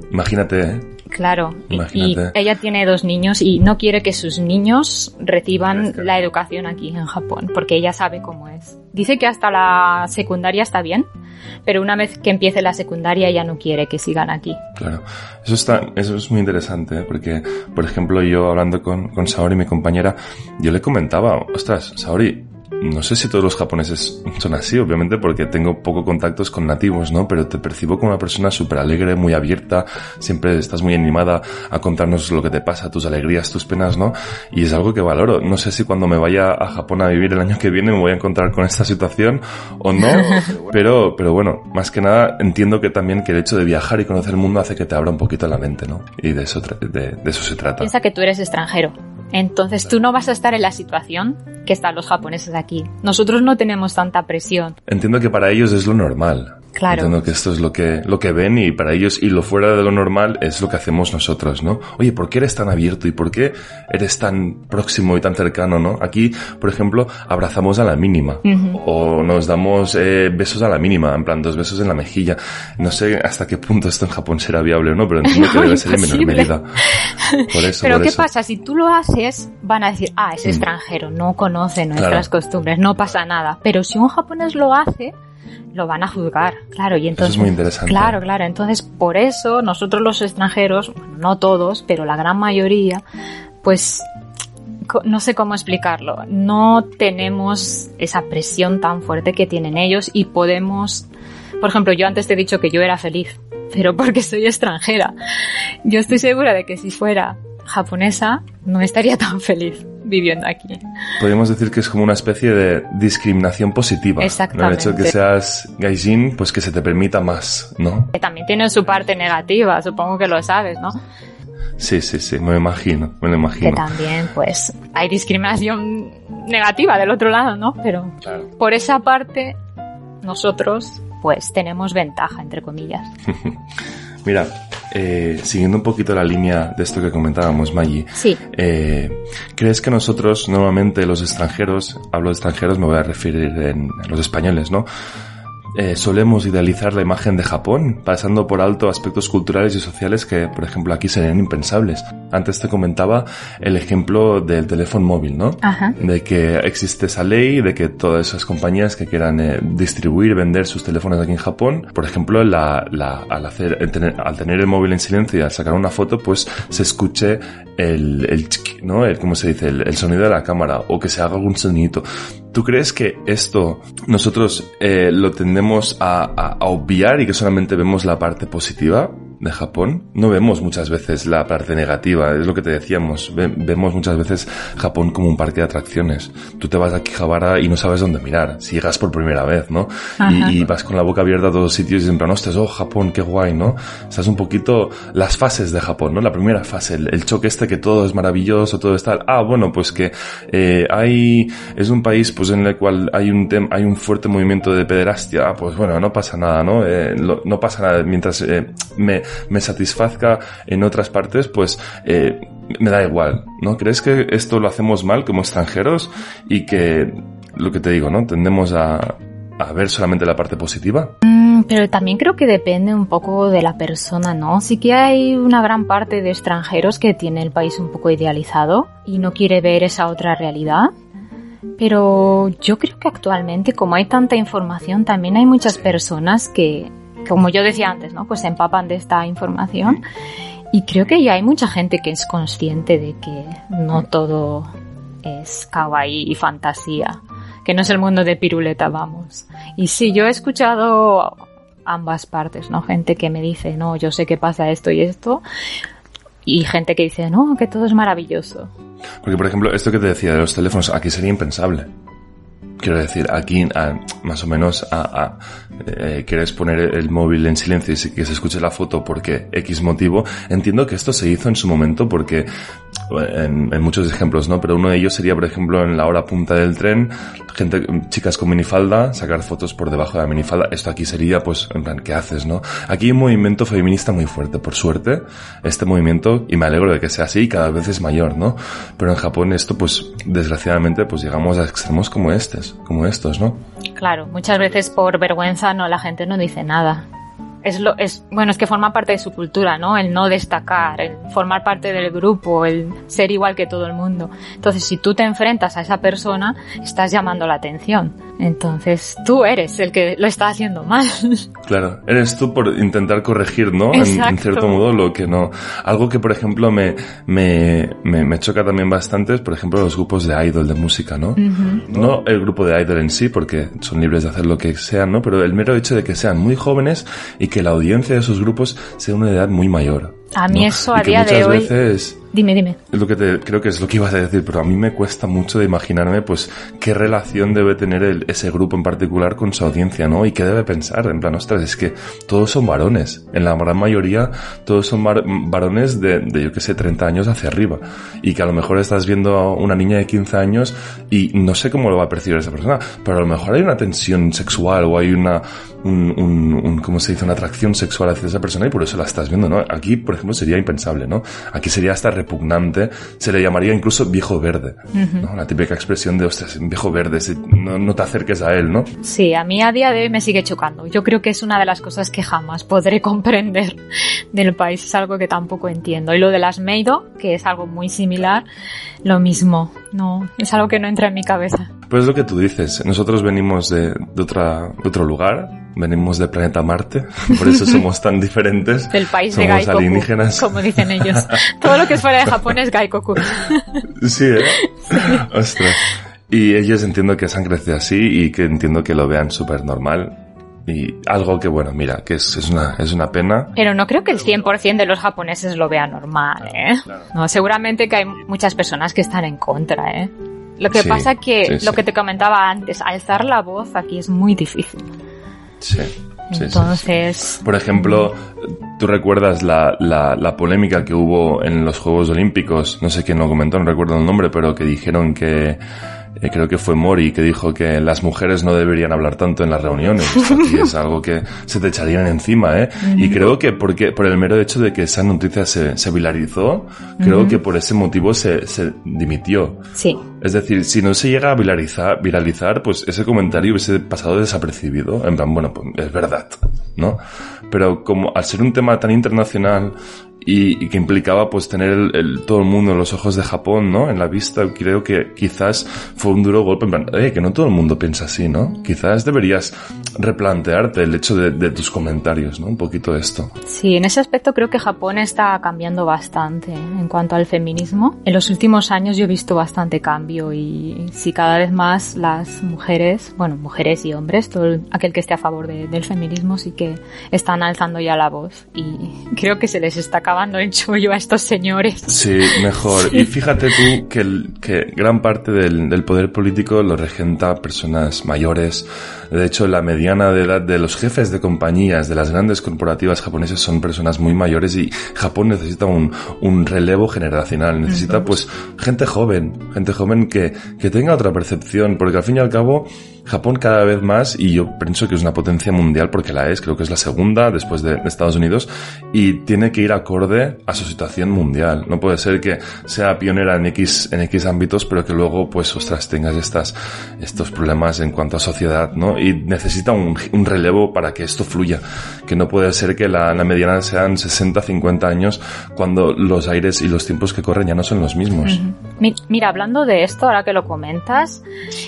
Imagínate, ¿eh? Claro, Imagínate. y ella tiene 2 niños y no quiere que sus niños reciban la educación aquí en Japón, porque ella sabe cómo es. Dice que hasta la secundaria está bien, pero una vez que empiece la secundaria ella no quiere que sigan aquí. Claro, eso es muy interesante, ¿eh? Porque, por ejemplo, yo hablando con Saori, mi compañera, yo le comentaba, ostras, Saori, no sé si todos los japoneses son así, obviamente, porque tengo poco contactos con nativos, ¿no? Pero te percibo como una persona súper alegre, muy abierta, siempre estás muy animada a contarnos lo que te pasa, tus alegrías, tus penas, ¿no? Y es algo que valoro. No sé si cuando me vaya a Japón a vivir el año que viene me voy a encontrar con esta situación o no, pero bueno, más que nada entiendo que también que el hecho de viajar y conocer el mundo hace que te abra un poquito la mente, ¿no? Y de eso se trata. Piensa que tú eres extranjero. Entonces tú no vas a estar en la situación que están los japoneses aquí. Nosotros no tenemos tanta presión. Entiendo que para ellos es lo normal. Claro. Entiendo que esto es lo que ven y para ellos, y lo fuera de lo normal es lo que hacemos nosotros, ¿no? Oye, ¿por qué eres tan abierto y por qué eres tan próximo y tan cercano, ¿no? Aquí, por ejemplo, abrazamos a la mínima. Uh-huh. O nos damos besos a la mínima, en plan 2 besos en la mejilla. No sé hasta qué punto esto en Japón será viable o no, pero entiendo que debe ser en menor medida. Por eso, pero ¿qué pasa? Si tú lo haces, van a decir, es extranjero, no conoce nuestras costumbres, no pasa nada. Pero si un japonés lo hace, lo van a juzgar, claro, y entonces... Eso es muy interesante. Claro, entonces por eso nosotros los extranjeros, bueno, no todos, pero la gran mayoría, pues no sé cómo explicarlo, no tenemos esa presión tan fuerte que tienen ellos y podemos... Por ejemplo, yo antes te he dicho que yo era feliz, pero porque soy extranjera. Yo estoy segura de que si fuera japonesa no estaría tan feliz viviendo aquí. Podríamos decir que es como una especie de discriminación positiva. Exactamente. ¿No? El hecho de que seas gaijin, pues que se te permita más, ¿no? Que también tiene su parte negativa, supongo que lo sabes, ¿no? Sí, me lo imagino. Que también, pues, hay discriminación negativa del otro lado, ¿no? Pero claro, por esa parte, nosotros, pues, tenemos ventaja, entre comillas. Mira, siguiendo un poquito la línea de esto que comentábamos, Maggie. Sí. ¿Crees que nosotros, normalmente los extranjeros, hablo de extranjeros, me voy a referir a los españoles, ¿no? Solemos idealizar la imagen de Japón, pasando por alto aspectos culturales y sociales que, por ejemplo, aquí serían impensables. Antes te comentaba el ejemplo del teléfono móvil, ¿no? Ajá. De que existe esa ley, de que todas esas compañías que quieran distribuir, vender sus teléfonos aquí en Japón, por ejemplo, al tener el móvil en silencio y al sacar una foto, pues se escuche el chiqui, ¿no? ¿Cómo se dice? El sonido de la cámara, o que se haga algún sonidito. ¿Tú crees que esto nosotros lo tendemos a obviar y que solamente vemos la parte positiva de Japón? No vemos muchas veces la parte negativa, es lo que te decíamos. Vemos muchas veces Japón como un parque de atracciones. Tú te vas a Akihabara y no sabes dónde mirar, si llegas por primera vez, ¿no? Y vas con la boca abierta a todos los sitios y en plan, ostras, Japón, qué guay, ¿no? Estás un poquito las fases de Japón, ¿no? La primera fase, el choque que todo es maravilloso, todo está... bueno, pues que es un país pues en el cual hay un fuerte movimiento de pederastia. Pues bueno, no pasa nada, ¿no? No pasa nada mientras me satisfazca en otras partes, pues me da igual, ¿no? ¿Crees que esto lo hacemos mal como extranjeros y que, lo que te digo, ¿no? Tendemos a ver solamente la parte positiva? Pero también creo que depende un poco de la persona, ¿no? Sí que hay una gran parte de extranjeros que tiene el país un poco idealizado y no quiere ver esa otra realidad. Pero yo creo que actualmente, como hay tanta información, también hay muchas personas que, como yo decía antes, ¿no? Pues se empapan de esta información. Y creo que ya hay mucha gente que es consciente de que no todo es kawaii y fantasía, que no es el mundo de piruleta, vamos. Y sí, yo he escuchado ambas partes, ¿no? Gente que me dice, no, yo sé que pasa esto y esto, y gente que dice, no, que todo es maravilloso. Porque, por ejemplo, esto que te decía de los teléfonos, aquí sería impensable. Quiero decir, aquí más o menos quieres poner el móvil en silencio y que se escuche la foto porque X motivo. Entiendo que esto se hizo en su momento porque en muchos ejemplos, ¿no? Pero uno de ellos sería, por ejemplo, en la hora punta del tren, chicas con minifalda, sacar fotos por debajo de la minifalda. Esto aquí sería, pues, en plan, ¿qué haces, no? Aquí hay un movimiento feminista muy fuerte, por suerte. Este movimiento, y me alegro de que sea así, cada vez es mayor, ¿no? Pero en Japón esto, pues, desgraciadamente, pues llegamos a extremos como estos, ¿no? Claro, muchas veces por vergüenza la gente no dice nada. Bueno, es que forma parte de su cultura, ¿no? El no destacar, el formar parte del grupo, el ser igual que todo el mundo. Entonces, si tú te enfrentas a esa persona, estás llamando la atención. Entonces, tú eres el que lo está haciendo mal. Claro, eres tú por intentar corregir, ¿no? En cierto modo, lo que no. Algo que, por ejemplo, me choca también bastante es, por ejemplo, los grupos de idol, de música, ¿no? Uh-huh. No el grupo de idol en sí, porque son libres de hacer lo que sean, ¿no? Pero el mero hecho de que sean muy jóvenes y que la audiencia de esos grupos sea una edad muy mayor. A mí, ¿no? Eso a y que día de hoy... Veces, Dime. Es lo que creo que es lo que ibas a decir, pero a mí me cuesta mucho de imaginarme, pues, qué relación debe tener ese grupo en particular con su audiencia, ¿no? Y qué debe pensar, en plan, ostras, es que todos son varones. En la gran mayoría, todos son varones de yo qué sé, 30 años hacia arriba. Y que a lo mejor estás viendo a una niña de 15 años y no sé cómo lo va a percibir esa persona, pero a lo mejor hay una tensión sexual o hay ¿cómo se dice? Una atracción sexual hacia esa persona y por eso la estás viendo, ¿no? Aquí, por ejemplo, sería impensable, ¿no? Aquí sería hasta repugnante, se le llamaría incluso viejo verde, uh-huh. ¿no? La típica expresión de, ostras, viejo verde, no te acerques a él, ¿no? Sí, a mí a día de hoy me sigue chocando. Yo creo que es una de las cosas que jamás podré comprender del país, es algo que tampoco entiendo. Y lo de las Meido, que es algo muy similar, lo mismo, no, es algo que no entra en mi cabeza. Pues es lo que tú dices, nosotros venimos de otro lugar, venimos del planeta Marte, por eso somos tan diferentes. Del país somos de Gaikoku, alienígenas. como dicen ellos. Todo lo que es fuera de Japón es Gaikoku. Sí, ¿eh? Sí. Ostras. Y ellos entiendo que se han crecido así y que entiendo que lo vean súper normal. Y algo que, bueno, mira, que es una pena. Pero no creo que el 100% de los japoneses lo vean normal, ¿eh? Claro. No, seguramente que hay muchas personas que están en contra, ¿eh? Lo que pasa que, lo que te comentaba antes, alzar la voz aquí es muy difícil. Sí. Entonces... Sí. Por ejemplo, ¿tú recuerdas la polémica que hubo en los Juegos Olímpicos? No sé quién lo comentó, no recuerdo el nombre, pero que dijeron que... creo que fue Mori que dijo que las mujeres no deberían hablar tanto en las reuniones. Aquí es algo que se te echarían encima, ¿eh? Uh-huh. Y creo que por el mero hecho de que esa noticia se viralizó, creo que por ese motivo se dimitió. Sí. Es decir, si no se llega a viralizar, pues ese comentario hubiese pasado desapercibido. En plan, bueno, pues es verdad, ¿no? Pero como al ser un tema tan internacional y que implicaba pues tener todo el mundo en los ojos de Japón, ¿no? En la vista, creo que quizás fue un duro golpe, en plan, que no todo el mundo piensa así, ¿no? Quizás deberías replantearte el hecho de tus comentarios, ¿no? Un poquito de esto. Sí, en ese aspecto creo que Japón está cambiando bastante en cuanto al feminismo. En los últimos años yo he visto bastante cambio y sí, cada vez más las mujeres, bueno, mujeres y hombres, todo aquel que esté a favor del feminismo sí que están alzando ya la voz y creo que se les está acabando el chollo a estos señores. Sí, mejor. Sí. Y fíjate tú que gran parte del poder político lo regenta personas mayores. De hecho, la mediana de edad de los jefes de compañías de las grandes corporativas japonesas son personas muy mayores y Japón necesita un relevo generacional. Necesita pues gente joven que tenga otra percepción, porque al fin y al cabo Japón cada vez más, y yo pienso que es una potencia mundial porque la es, creo que es la segunda después de Estados Unidos, y tiene que ir acorde a su situación mundial. No puede ser que sea pionera en X ámbitos, pero que luego, pues, ostras, tengas estos problemas en cuanto a sociedad, ¿no? Y necesita un relevo para que esto fluya. Que no puede ser que la mediana sean 60, 50 años cuando los aires y los tiempos que corren ya no son los mismos. Mira, hablando de esto, ahora que lo comentas,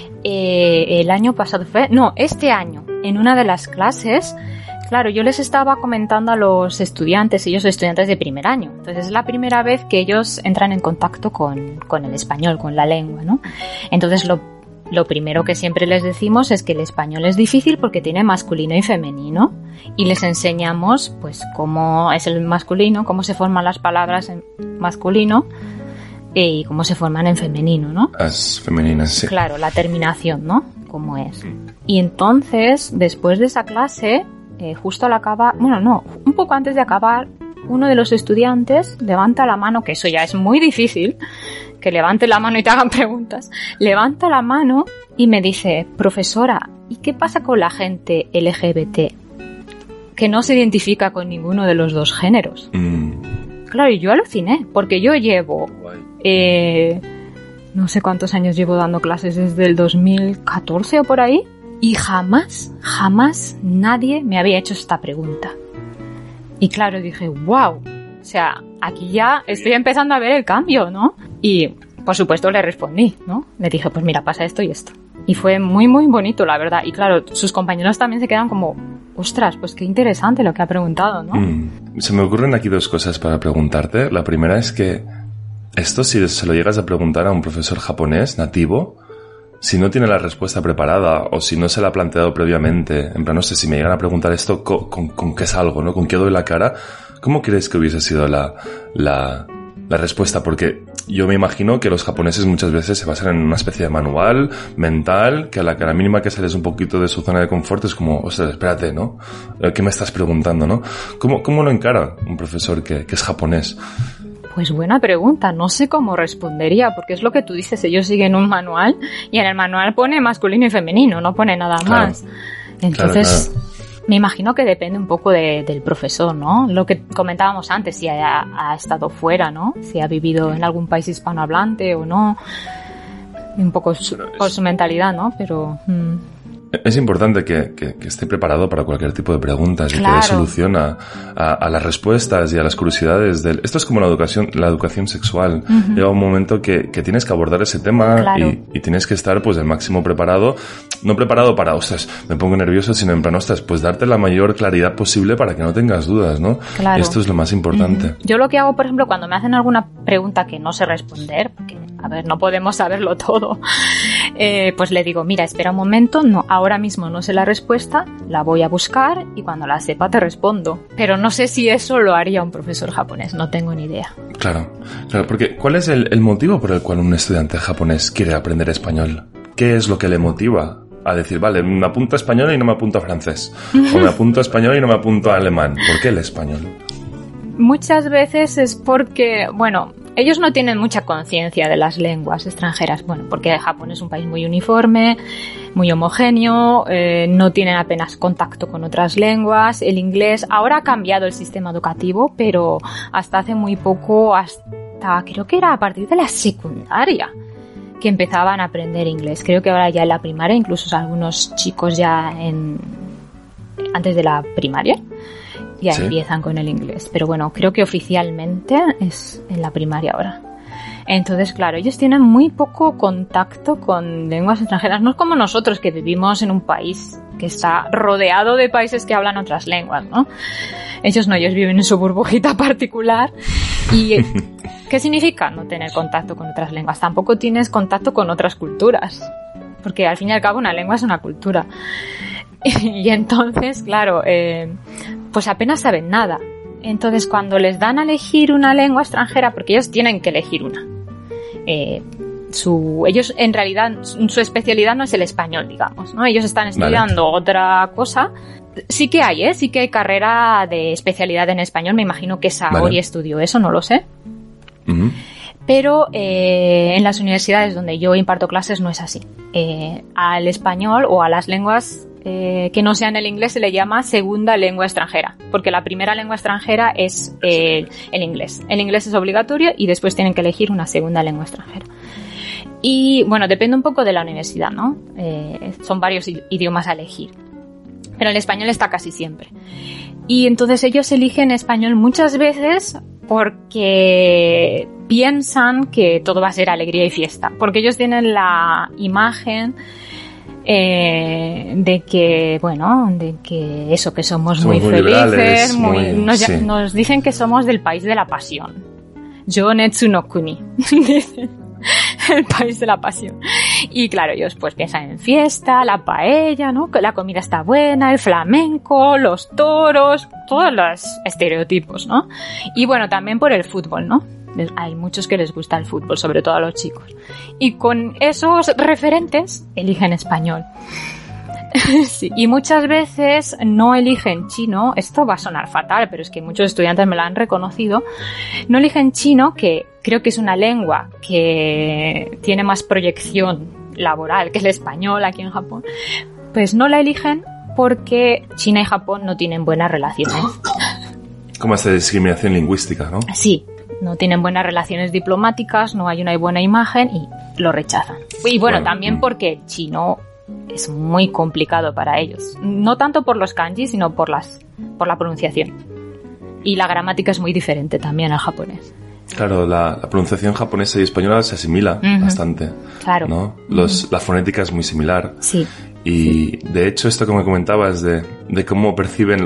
el año pasado este año, en una de las clases, claro, yo les estaba comentando a los estudiantes, ellos son estudiantes de primer año, entonces es la primera vez que ellos entran en contacto con el español, con la lengua, ¿no? Entonces lo primero que siempre les decimos es que el español es difícil porque tiene masculino y femenino y les enseñamos pues cómo es el masculino, cómo se forman las palabras en masculino y cómo se forman en femenino, ¿no? Las femeninas, sí. Claro, la terminación, ¿no? Cómo es. Y entonces, después de esa clase, justo al acabar, un poco antes de acabar, uno de los estudiantes levanta la mano, que eso ya es muy difícil, que levante la mano y te hagan preguntas. Levanta la mano y me dice, profesora, ¿y qué pasa con la gente LGBT? Que no se identifica con ninguno de los dos géneros. Claro, y yo aluciné, porque yo llevo, no sé cuántos años llevo dando clases, desde el 2014 o por ahí, y jamás nadie me había hecho esta pregunta. Y claro, dije, wow, o sea, aquí ya estoy empezando a ver el cambio, ¿no? Y, por supuesto, le respondí, ¿no? Le dije, pues mira, pasa esto y esto. Y fue muy, muy bonito, la verdad. Y claro, sus compañeros también se quedan como, ostras, pues qué interesante lo que ha preguntado, ¿no? Se me ocurren aquí dos cosas para preguntarte. La primera es que esto, si se lo llegas a preguntar a un profesor japonés nativo, si no tiene la respuesta preparada o si no se la ha planteado previamente, en plan, no sé, si me llegan a preguntar esto, ¿con qué salgo, no? ¿Con qué doy la cara? ¿Cómo crees que hubiese sido la respuesta? Porque yo me imagino que los japoneses muchas veces se basan en una especie de manual mental que a la mínima que sales un poquito de su zona de confort es como, ostras, espérate, ¿no? ¿Qué me estás preguntando, no? ¿Cómo lo encara un profesor que es japonés? Pues buena pregunta, no sé cómo respondería, porque es lo que tú dices, ellos siguen un manual y en el manual pone masculino y femenino, no pone nada más. Entonces, claro. Me imagino que depende un poco del profesor, ¿no? Lo que comentábamos antes, si ha estado fuera, ¿no? Si ha vivido en algún país hispanohablante o no. Un poco por su mentalidad, ¿no? Pero... Es importante que esté preparado para cualquier tipo de preguntas, claro, y que dé solución a las respuestas y a las curiosidades del... Esto es como la educación sexual. Uh-huh. Llega un momento que tienes que abordar ese tema, claro, y tienes que estar pues el máximo preparado. No preparado para, ostras, me pongo nervioso, sino en plan, ostras, pues darte la mayor claridad posible para que no tengas dudas, ¿no? Claro. Y esto es lo más importante. Uh-huh. Yo lo que hago, por ejemplo, cuando me hacen alguna pregunta que no sé responder, porque, a ver, no podemos saberlo todo, pues le digo, mira, espera un momento, no, ahora mismo no sé la respuesta, la voy a buscar y cuando la sepa te respondo. Pero no sé si eso lo haría un profesor japonés, no tengo ni idea. Claro, porque ¿cuál es el motivo por el cual un estudiante japonés quiere aprender español? ¿Qué es lo que le motiva a decir, vale, me apunto a español y no me apunto a francés? O me apunto a español y no me apunto a alemán. ¿Por qué el español? Muchas veces es porque, bueno, ellos no tienen mucha conciencia de las lenguas extranjeras. Bueno, porque Japón es un país muy uniforme, muy homogéneo, no tienen apenas contacto con otras lenguas. El inglés, ahora ha cambiado el sistema educativo, pero hasta hace muy poco, creo que era a partir de la secundaria, que empezaban a aprender inglés. Creo que ahora ya en la primaria, incluso algunos chicos ya antes de la primaria, ya ¿sí? Empiezan con el inglés. Pero bueno, creo que oficialmente es en la primaria ahora. Entonces, claro, ellos tienen muy poco contacto con lenguas extranjeras. No es como nosotros, que vivimos en un país que está rodeado de países que hablan otras lenguas, ¿no? Ellos no, ellos viven en su burbujita particular. ¿Y qué significa no tener contacto con otras lenguas? Tampoco tienes contacto con otras culturas. Porque al fin y al cabo una lengua es una cultura. Y entonces, claro, pues apenas saben nada. Entonces, cuando les dan a elegir una lengua extranjera, porque ellos tienen que elegir una, ellos en realidad su especialidad no es el español, digamos, ¿no? Ellos están estudiando otra cosa. Sí que hay carrera de especialidad en español. Me imagino que Saori estudió eso, no lo sé. Uh-huh. Pero en las universidades donde yo imparto clases no es así. Al español o a las lenguas que no sean el inglés se le llama segunda lengua extranjera, porque la primera lengua extranjera es el inglés. El inglés es obligatorio y después tienen que elegir una segunda lengua extranjera. Y bueno, depende un poco de la universidad, ¿no? Son varios idiomas a elegir, pero el español está casi siempre. Y entonces ellos eligen español muchas veces porque piensan que todo va a ser alegría y fiesta, porque ellos tienen la imagen de que eso, que somos muy felices, nos dicen que somos del país de la pasión. Yonetsu no Kuni, dicen, el país de la pasión. Y claro, ellos pues piensan en fiesta, la paella, ¿no? Que la comida está buena, el flamenco, los toros, todos los estereotipos, ¿no? Y bueno, también por el fútbol, ¿no? Hay muchos que les gusta el fútbol, sobre todo a los chicos. Y con esos referentes eligen español. Sí, y muchas veces no eligen chino. Esto va a sonar fatal, pero es que muchos estudiantes me lo han reconocido. No eligen chino, que creo que es una lengua que tiene más proyección laboral que el español aquí en Japón. Pues no la eligen porque China y Japón no tienen buenas relaciones. Como esta discriminación lingüística, ¿no? Sí. No tienen buenas relaciones diplomáticas, no hay una buena imagen y lo rechazan. Y bueno, también porque el chino es muy complicado para ellos. No tanto por los kanji, sino por la pronunciación. Y la gramática es muy diferente también al japonés. Claro, la pronunciación japonesa y española se asimila bastante. Claro. ¿No? La fonética es muy similar. Sí. Y de hecho, esto que me comentabas de cómo perciben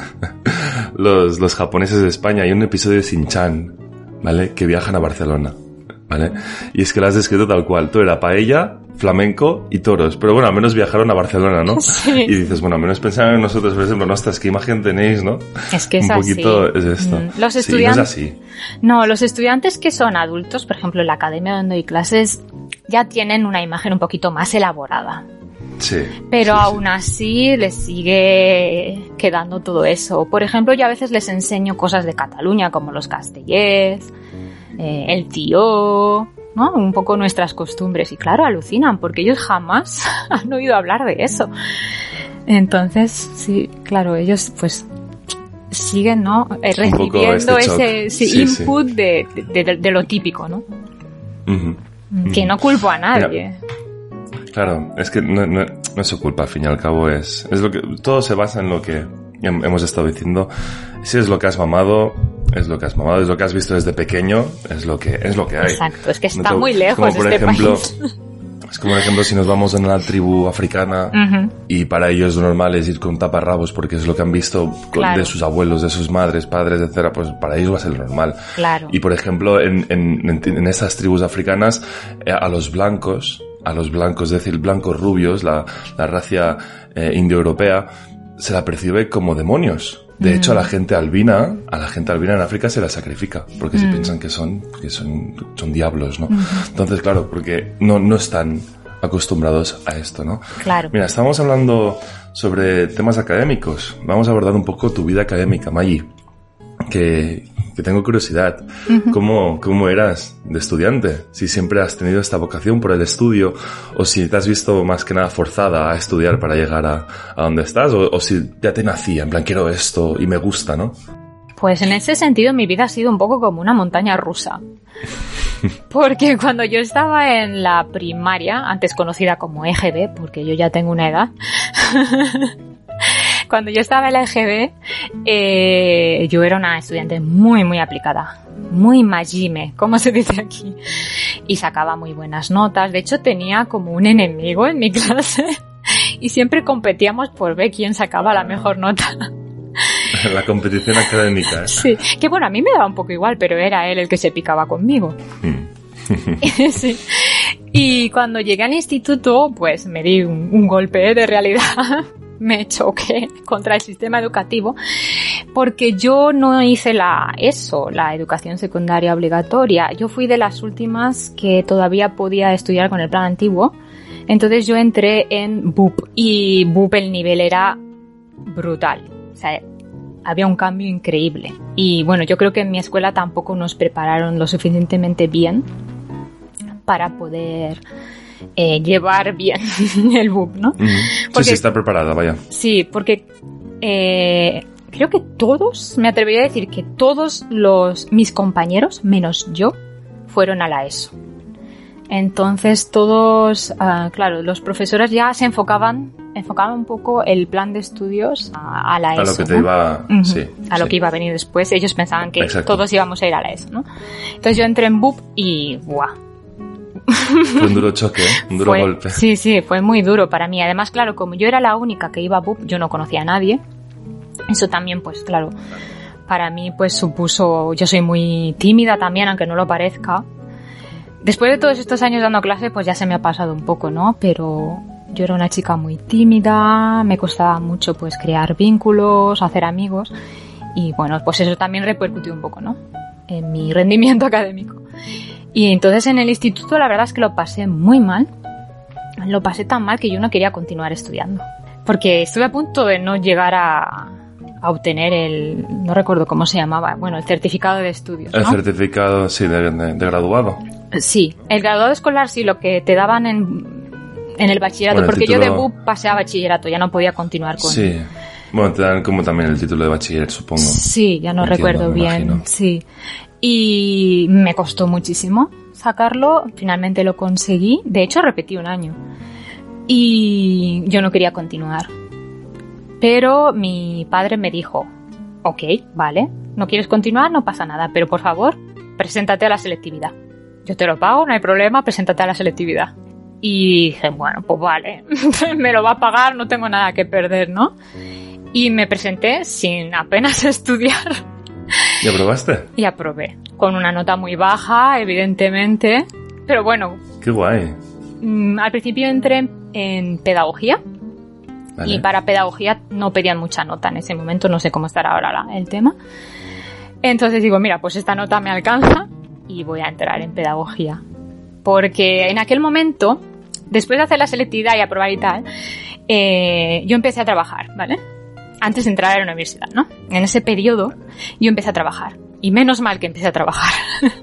los japoneses de España, hay un episodio de Shin-chan, ¿vale? Que viajan a Barcelona, ¿vale? Y es que lo has descrito tal cual. Todo era paella, flamenco y toros. Pero bueno, al menos viajaron a Barcelona, ¿no? Sí. Y dices, bueno, al menos pensaban en nosotros, por ejemplo, no, ostras, qué imagen tenéis, ¿no? Es que es un poquito así. Es esto. Los estudiantes... Sí, no es así. No, los estudiantes que son adultos, por ejemplo, en la academia donde doy clases, ya tienen una imagen un poquito más elaborada. Sí. Pero aún así les sigue quedando todo eso. Por ejemplo, yo a veces les enseño cosas de Cataluña, como los castellers, el tío, ¿no? Un poco nuestras costumbres. Y claro, alucinan, porque ellos jamás han oído hablar de eso. Entonces, sí, claro, ellos pues siguen, ¿no? Recibiendo ese input. De lo típico, ¿no? Que no culpo a nadie. Mira. Claro, es que no es su culpa, al fin y al cabo es lo que, todo se basa en lo que hemos estado diciendo. Si es lo que has mamado, es lo que has mamado, es lo que has visto desde pequeño, es lo que hay. Exacto, es que está muy lejos como por ejemplo, país. Es como por ejemplo si nos vamos a una tribu africana y para ellos lo normal es ir con taparrabos porque es lo que han visto de sus abuelos, de sus madres, padres, etcétera, pues para ellos va a ser lo normal. Claro. Y por ejemplo en esas tribus africanas a los blancos, es decir, blancos rubios, la raza indoeuropea, se la percibe como demonios. De hecho, a la gente albina en África se la sacrifica, porque se piensan que son diablos, ¿no? Entonces, claro, porque no están acostumbrados a esto, ¿no? Claro. Mira, estamos hablando sobre temas académicos. Vamos a abordar un poco tu vida académica, Maggie, que tengo curiosidad. ¿Cómo eras de estudiante? Si siempre has tenido esta vocación por el estudio, o si te has visto más que nada forzada a estudiar para llegar a donde estás, o si ya te nacía, en plan, quiero esto y me gusta, ¿no? Pues en ese sentido mi vida ha sido un poco como una montaña rusa. Porque cuando yo estaba en la primaria, antes conocida como EGB, porque yo ya tengo una edad... Cuando yo estaba en la EGB, yo era una estudiante muy, muy aplicada, muy majime, como se dice aquí, y sacaba muy buenas notas. De hecho, tenía como un enemigo en mi clase y siempre competíamos por ver quién sacaba la mejor nota. La competición académica. Sí, que bueno, a mí me daba un poco igual, pero era él el que se picaba conmigo. Sí. Y cuando llegué al instituto, pues me di un golpe de realidad. Me choqué contra el sistema educativo porque yo no hice la educación secundaria obligatoria. Yo fui de las últimas que todavía podía estudiar con el plan antiguo. Entonces yo entré en BUP y BUP el nivel era brutal. O sea, había un cambio increíble. Y bueno, yo creo que en mi escuela tampoco nos prepararon lo suficientemente bien para poder... llevar bien el BUP, ¿no? Porque, sí, está preparada, vaya. Sí, porque creo que todos, me atrevería a decir que todos mis compañeros, menos yo, fueron a la ESO. Entonces todos, claro, los profesores ya se enfocaban un poco el plan de estudios a la ESO. A lo que te iba... Sí, a lo que iba a venir después. Ellos pensaban que todos íbamos a ir a la ESO, ¿no? Entonces yo entré en BUP y ¡buah! Fue un duro choque, un duro golpe. Sí, fue muy duro para mí. Además, claro, como yo era la única que iba a BUP, yo no conocía a nadie. Eso también, pues claro, para mí pues supuso... Yo soy muy tímida también, aunque no lo parezca. Después de todos estos años dando clase, pues ya se me ha pasado un poco, ¿no? Pero yo era una chica muy tímida, me costaba mucho pues crear vínculos, hacer amigos. Y bueno, pues eso también repercutió un poco, ¿no? En mi rendimiento académico. Y entonces en el instituto la verdad es que lo pasé muy mal. Lo pasé tan mal que yo no quería continuar estudiando. Porque estuve a punto de no llegar a obtener no recuerdo cómo se llamaba, bueno, el certificado de estudios, ¿no? El certificado, sí, de graduado. Sí, el graduado escolar sí, lo que te daban en el bachillerato, bueno, porque título... yo de BUP pasé a bachillerato, ya no podía continuar con... Sí, bueno, te dan como también el título de bachiller, supongo. Sí, ya no recuerdo bien, imagino. Sí. Y me costó muchísimo sacarlo, finalmente lo conseguí, de hecho repetí un año y yo no quería continuar, pero mi padre me dijo, ok, vale, ¿No quieres continuar? No pasa nada, pero por favor, preséntate a la selectividad. Yo te lo pago, no hay problema, preséntate a la selectividad. Y dije, bueno, pues vale, me lo va a pagar, no tengo nada que perder, ¿no? Y me presenté sin apenas estudiar. ¿Y aprobaste? Y aprobé, con una nota muy baja, evidentemente, pero bueno. ¡Qué guay! Al principio entré en pedagogía. Vale. Y para pedagogía no pedían mucha nota en ese momento, no sé cómo estará ahora el tema. Entonces digo, mira, pues esta nota me alcanza y voy a entrar en pedagogía. Porque en aquel momento, después de hacer la selectividad y aprobar y tal, yo empecé a trabajar, ¿vale? Antes de entrar a la universidad, ¿no? En ese periodo yo empecé a trabajar. Y menos mal que empecé a trabajar.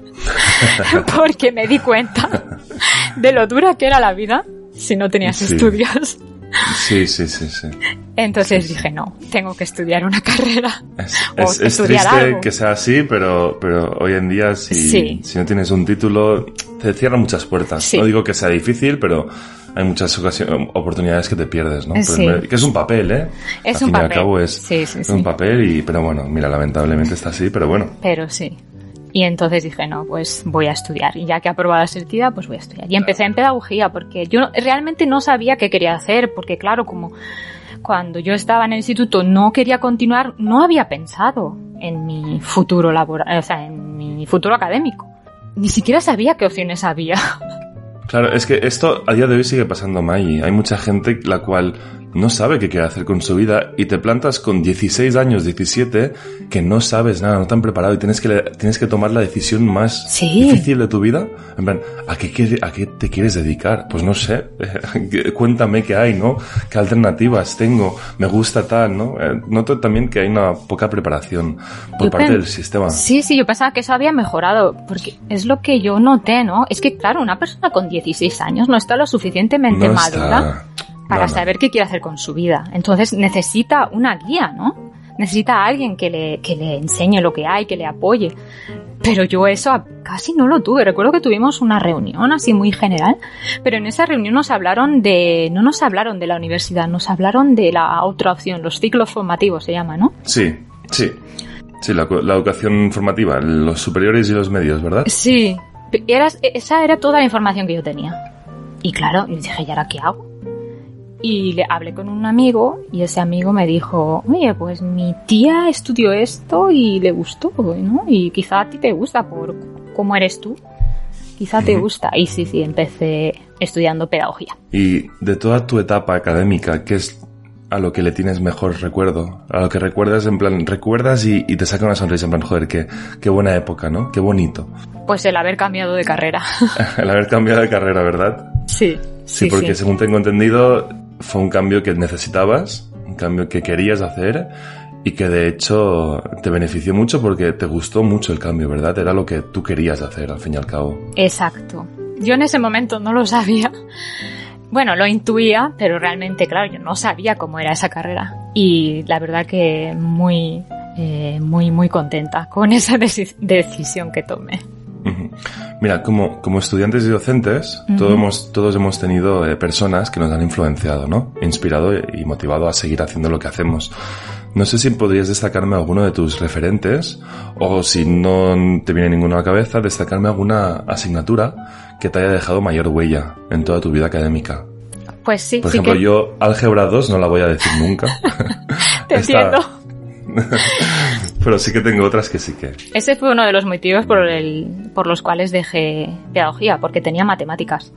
Porque me di cuenta de lo dura que era la vida si no tenías estudios. Sí. Entonces dije, no, tengo que estudiar una carrera. Es triste algo. Que sea así, pero hoy en día si no tienes un título, te cierran muchas puertas. Sí. No digo que sea difícil, pero hay muchas oportunidades que te pierdes, ¿no? Sí. Que es un papel, ¿eh? Es al un fin papel. Y al cabo es un papel, pero bueno, mira, lamentablemente está así, pero bueno. Pero sí. Y entonces dije, no, pues voy a estudiar. Y ya que he aprobado la selectividad, pues voy a estudiar. Y empecé en pedagogía porque yo realmente no sabía qué quería hacer. Porque claro, como cuando yo estaba en el instituto no quería continuar, no había pensado en mi futuro laboral, o sea, en mi futuro académico. Ni siquiera sabía qué opciones había. Claro, es que esto a día de hoy sigue pasando, Maggi. Hay mucha gente la cual no sabe qué quiere hacer con su vida y te plantas con 16 años, 17, que no sabes nada, no te han preparado y tienes que tomar la decisión más difícil de tu vida. En plan, ¿a qué te quieres dedicar? Pues no sé, cuéntame qué hay, ¿no? ¿Qué alternativas tengo? Me gusta tal, ¿no? Noto también que hay una poca preparación por parte del sistema. Sí, yo pensaba que eso había mejorado, porque es lo que yo noté, ¿no? Es que, claro, una persona con 16 años no está lo suficientemente madura para saber qué quiere hacer con su vida. Entonces necesita una guía, ¿no? Necesita a alguien que le enseñe lo que hay, que le apoye. Pero yo eso casi no lo tuve. Recuerdo que tuvimos una reunión así muy general, pero en esa reunión no nos hablaron de la universidad, nos hablaron de la otra opción, los ciclos formativos se llama, ¿no? Sí, la educación formativa, los superiores y los medios, ¿verdad? Sí, esa era toda la información que yo tenía. Y claro, yo dije, ¿y ahora qué hago? Y le hablé con un amigo y ese amigo me dijo, oye, pues mi tía estudió esto y le gustó, ¿no? Y quizá a ti te gusta por cómo eres tú. Quizá te gusta. Y sí, empecé estudiando pedagogía. Y de toda tu etapa académica, ¿qué es a lo que le tienes mejor recuerdo? A lo que recuerdas, en plan, recuerdas y te saca una sonrisa, en plan, joder, qué buena época, ¿no? Qué bonito. Pues el haber cambiado de carrera. El haber cambiado de carrera, ¿verdad? Sí, porque según tengo entendido, fue un cambio que necesitabas, un cambio que querías hacer y que de hecho te benefició mucho porque te gustó mucho el cambio, ¿verdad? Era lo que tú querías hacer, al fin y al cabo. Exacto. Yo en ese momento no lo sabía. Bueno, lo intuía, pero realmente, claro, yo no sabía cómo era esa carrera. Y la verdad que muy contenta con esa decisión que tomé. Mira, como estudiantes y docentes, todos hemos tenido personas que nos han influenciado, ¿no? Inspirado y motivado a seguir haciendo lo que hacemos. No sé si podrías destacarme alguno de tus referentes o si no te viene ninguno a la cabeza, destacarme alguna asignatura que te haya dejado mayor huella en toda tu vida académica. Pues sí. Por ejemplo, yo álgebra 2 no la voy a decir nunca. Te entiendo. Pero sí que tengo otras que sí que... Ese fue uno de los motivos por los cuales dejé pedagogía, porque tenía matemáticas.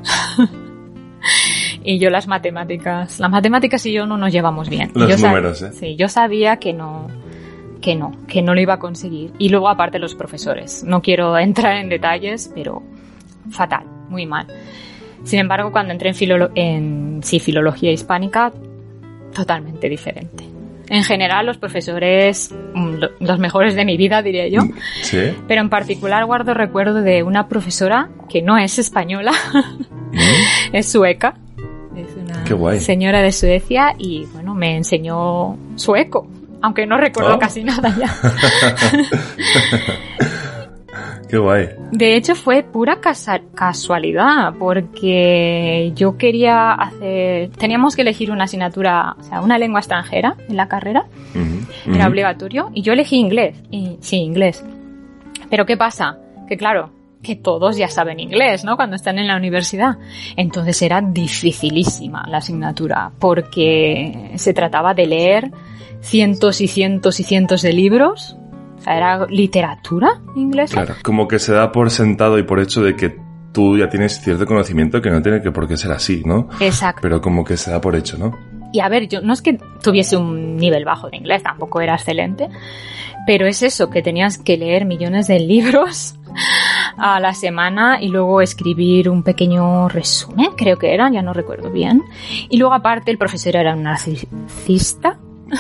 Y yo las matemáticas y yo no nos llevamos bien. Los números, Sí, yo sabía que no lo iba a conseguir. Y luego aparte los profesores. No quiero entrar en detalles, pero fatal, muy mal. Sin embargo, cuando entré en filología hispánica, totalmente diferente. En general, los profesores, los mejores de mi vida, diría yo. ¿Sí? Pero en particular guardo recuerdo de una profesora que no es española, es sueca. Es una Qué guay. Señora de Suecia y, bueno, me enseñó sueco, aunque no recuerdo casi nada ya. Qué guay. De hecho, fue pura casualidad, porque yo quería teníamos que elegir una asignatura, o sea, una lengua extranjera en la carrera, era obligatorio, y yo elegí inglés, inglés. Pero ¿qué pasa? Que claro, que todos ya saben inglés, ¿no? Cuando están en la universidad. Entonces era dificilísima la asignatura, porque se trataba de leer cientos y cientos y cientos de libros. O sea, era literatura inglesa. Claro, como que se da por sentado y por hecho de que tú ya tienes cierto conocimiento que no tiene que por qué ser así, ¿no? Exacto. Pero como que se da por hecho, ¿no? Y a ver, yo no es que tuviese un nivel bajo de inglés, tampoco era excelente, pero es eso, que tenías que leer millones de libros a la semana y luego escribir un pequeño resumen, creo que era, ya no recuerdo bien. Y luego aparte el profesor era un narcisista.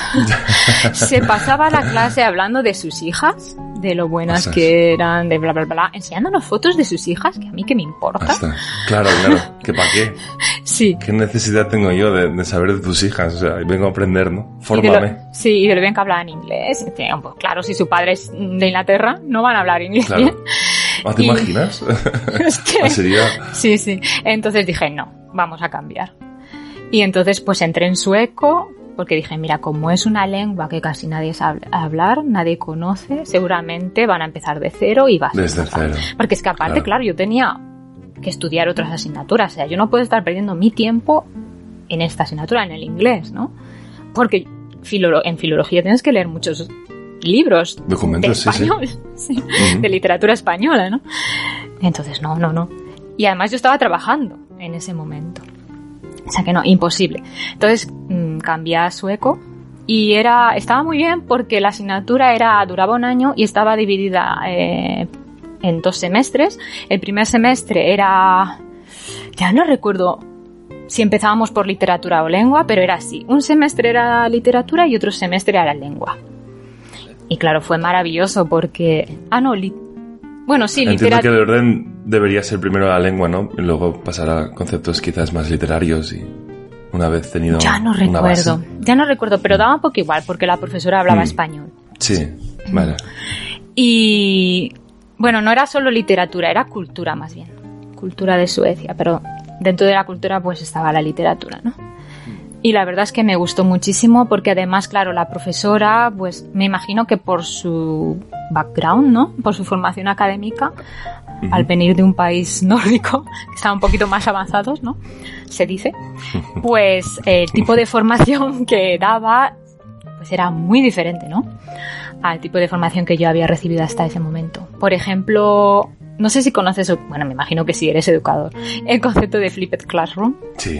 Se pasaba la clase hablando de sus hijas, de lo buenas que eran, de bla bla bla, enseñándonos fotos de sus hijas, que a mí que me importa. Claro, que para qué. Sí. ¿Qué necesidad tengo yo de saber de tus hijas? O sea, vengo a aprender, ¿no? Fórmame. Y de lo bien que hablaban inglés. Pues claro, si su padre es de Inglaterra, no van a hablar inglés bien. ¿Te imaginas? Es que... sería... Sí. Entonces dije, no, vamos a cambiar. Y entonces pues entré en sueco, porque dije, mira, como es una lengua que casi nadie sabe hablar, nadie conoce, seguramente van a empezar de cero y va a ser desde cero. Porque es que aparte, claro, yo tenía que estudiar otras asignaturas, o sea, yo no puedo estar perdiendo mi tiempo en esta asignatura, en el inglés, ¿no? Porque en filología tienes que leer muchos libros documentos, de español, sí, de literatura española, ¿no? Entonces, no. Y además yo estaba trabajando en ese momento. O sea que no, imposible. Entonces cambié a sueco y estaba muy bien porque la asignatura duraba un año y estaba dividida en 2 semestres. El primer semestre era, ya no recuerdo si empezábamos por literatura o lengua, pero era así. Un semestre era literatura y otro semestre era lengua. Y claro, fue maravilloso porque... Bueno, sí, entiendo que el orden debería ser primero la lengua, ¿no? Y luego pasar a conceptos quizás más literarios y una vez tenido ya no recuerdo, pero daba un poco igual porque la profesora hablaba español. Sí, vale. Y bueno, no era solo literatura, era cultura más bien. Cultura de Suecia, pero dentro de la cultura pues estaba la literatura, ¿no? Y la verdad es que me gustó muchísimo porque además, claro, la profesora, pues me imagino que por su background, ¿no? Por su formación académica, al venir de un país nórdico, que estaban un poquito más avanzados, ¿no? Se dice. Pues el tipo de formación que daba, pues era muy diferente, ¿no? Al tipo de formación que yo había recibido hasta ese momento. Por ejemplo, no sé si conoces, bueno, me imagino que sí, eres educador, el concepto de Flipped Classroom. Sí.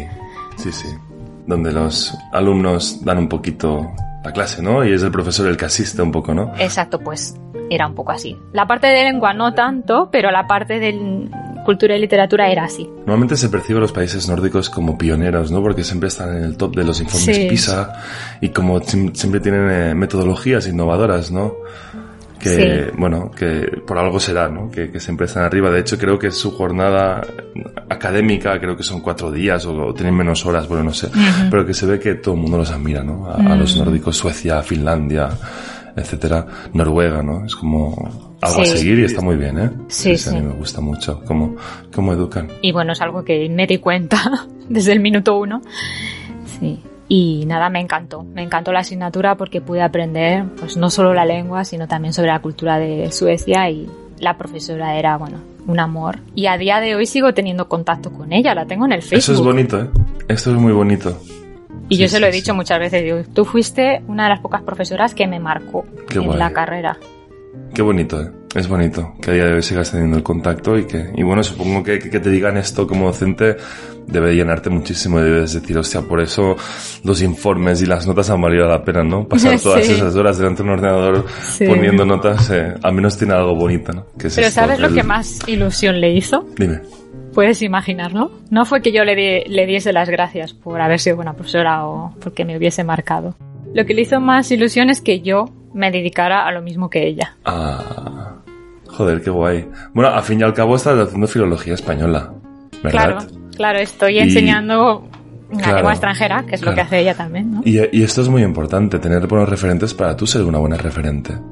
Donde los alumnos dan un poquito la clase, ¿no? Y es el profesor el que asiste un poco, ¿no? Exacto, pues era un poco así. La parte de lengua no tanto, pero la parte de cultura y literatura era así. Normalmente se percibe a los países nórdicos como pioneros, ¿no? Porque siempre están en el top de los informes PISA y como siempre tienen metodologías innovadoras, ¿no? Que, bueno, que por algo será, ¿no? Que siempre están arriba. De hecho, creo que su jornada académica, creo que son 4 días o tienen menos horas, bueno, no sé. Pero que se ve que todo el mundo los admira, ¿no? A los nórdicos, Suecia, Finlandia, etcétera. Noruega, ¿no? Es como algo a seguir y está muy bien, ¿eh? Sí. A mí me gusta mucho cómo educan. Y bueno, es algo que me di cuenta desde el minuto 1. Sí. Y nada, me encantó la asignatura porque pude aprender pues no solo la lengua, sino también sobre la cultura de Suecia y la profesora era, bueno, un amor. Y a día de hoy sigo teniendo contacto con ella, la tengo en el Facebook. Eso es bonito, ¿eh? Esto es muy bonito. Y yo se lo he dicho muchas veces, digo, tú fuiste una de las pocas profesoras que me marcó en la carrera. Qué bonito, ¿eh? Es bonito que a día de hoy sigas teniendo el contacto y bueno, supongo que te digan esto como docente debe llenarte muchísimo y debes decir, hostia, por eso los informes y las notas han valido la pena, ¿no? Pasar todas esas horas delante de un ordenador poniendo notas, al menos tiene algo bonito, ¿no? Que es Pero ¿sabes lo que más ilusión le hizo? Dime. ¿Puedes imaginarlo? No fue que yo le diese las gracias por haber sido buena profesora o porque me hubiese marcado. Lo que le hizo más ilusión es que yo me dedicara a lo mismo que ella. Joder, qué guay. Bueno, al fin y al cabo estás haciendo filología española, ¿verdad? Claro, estoy enseñando una lengua extranjera, que es lo que hace ella también, ¿no? Y esto es muy importante, tener buenos referentes para tú ser una buena referente.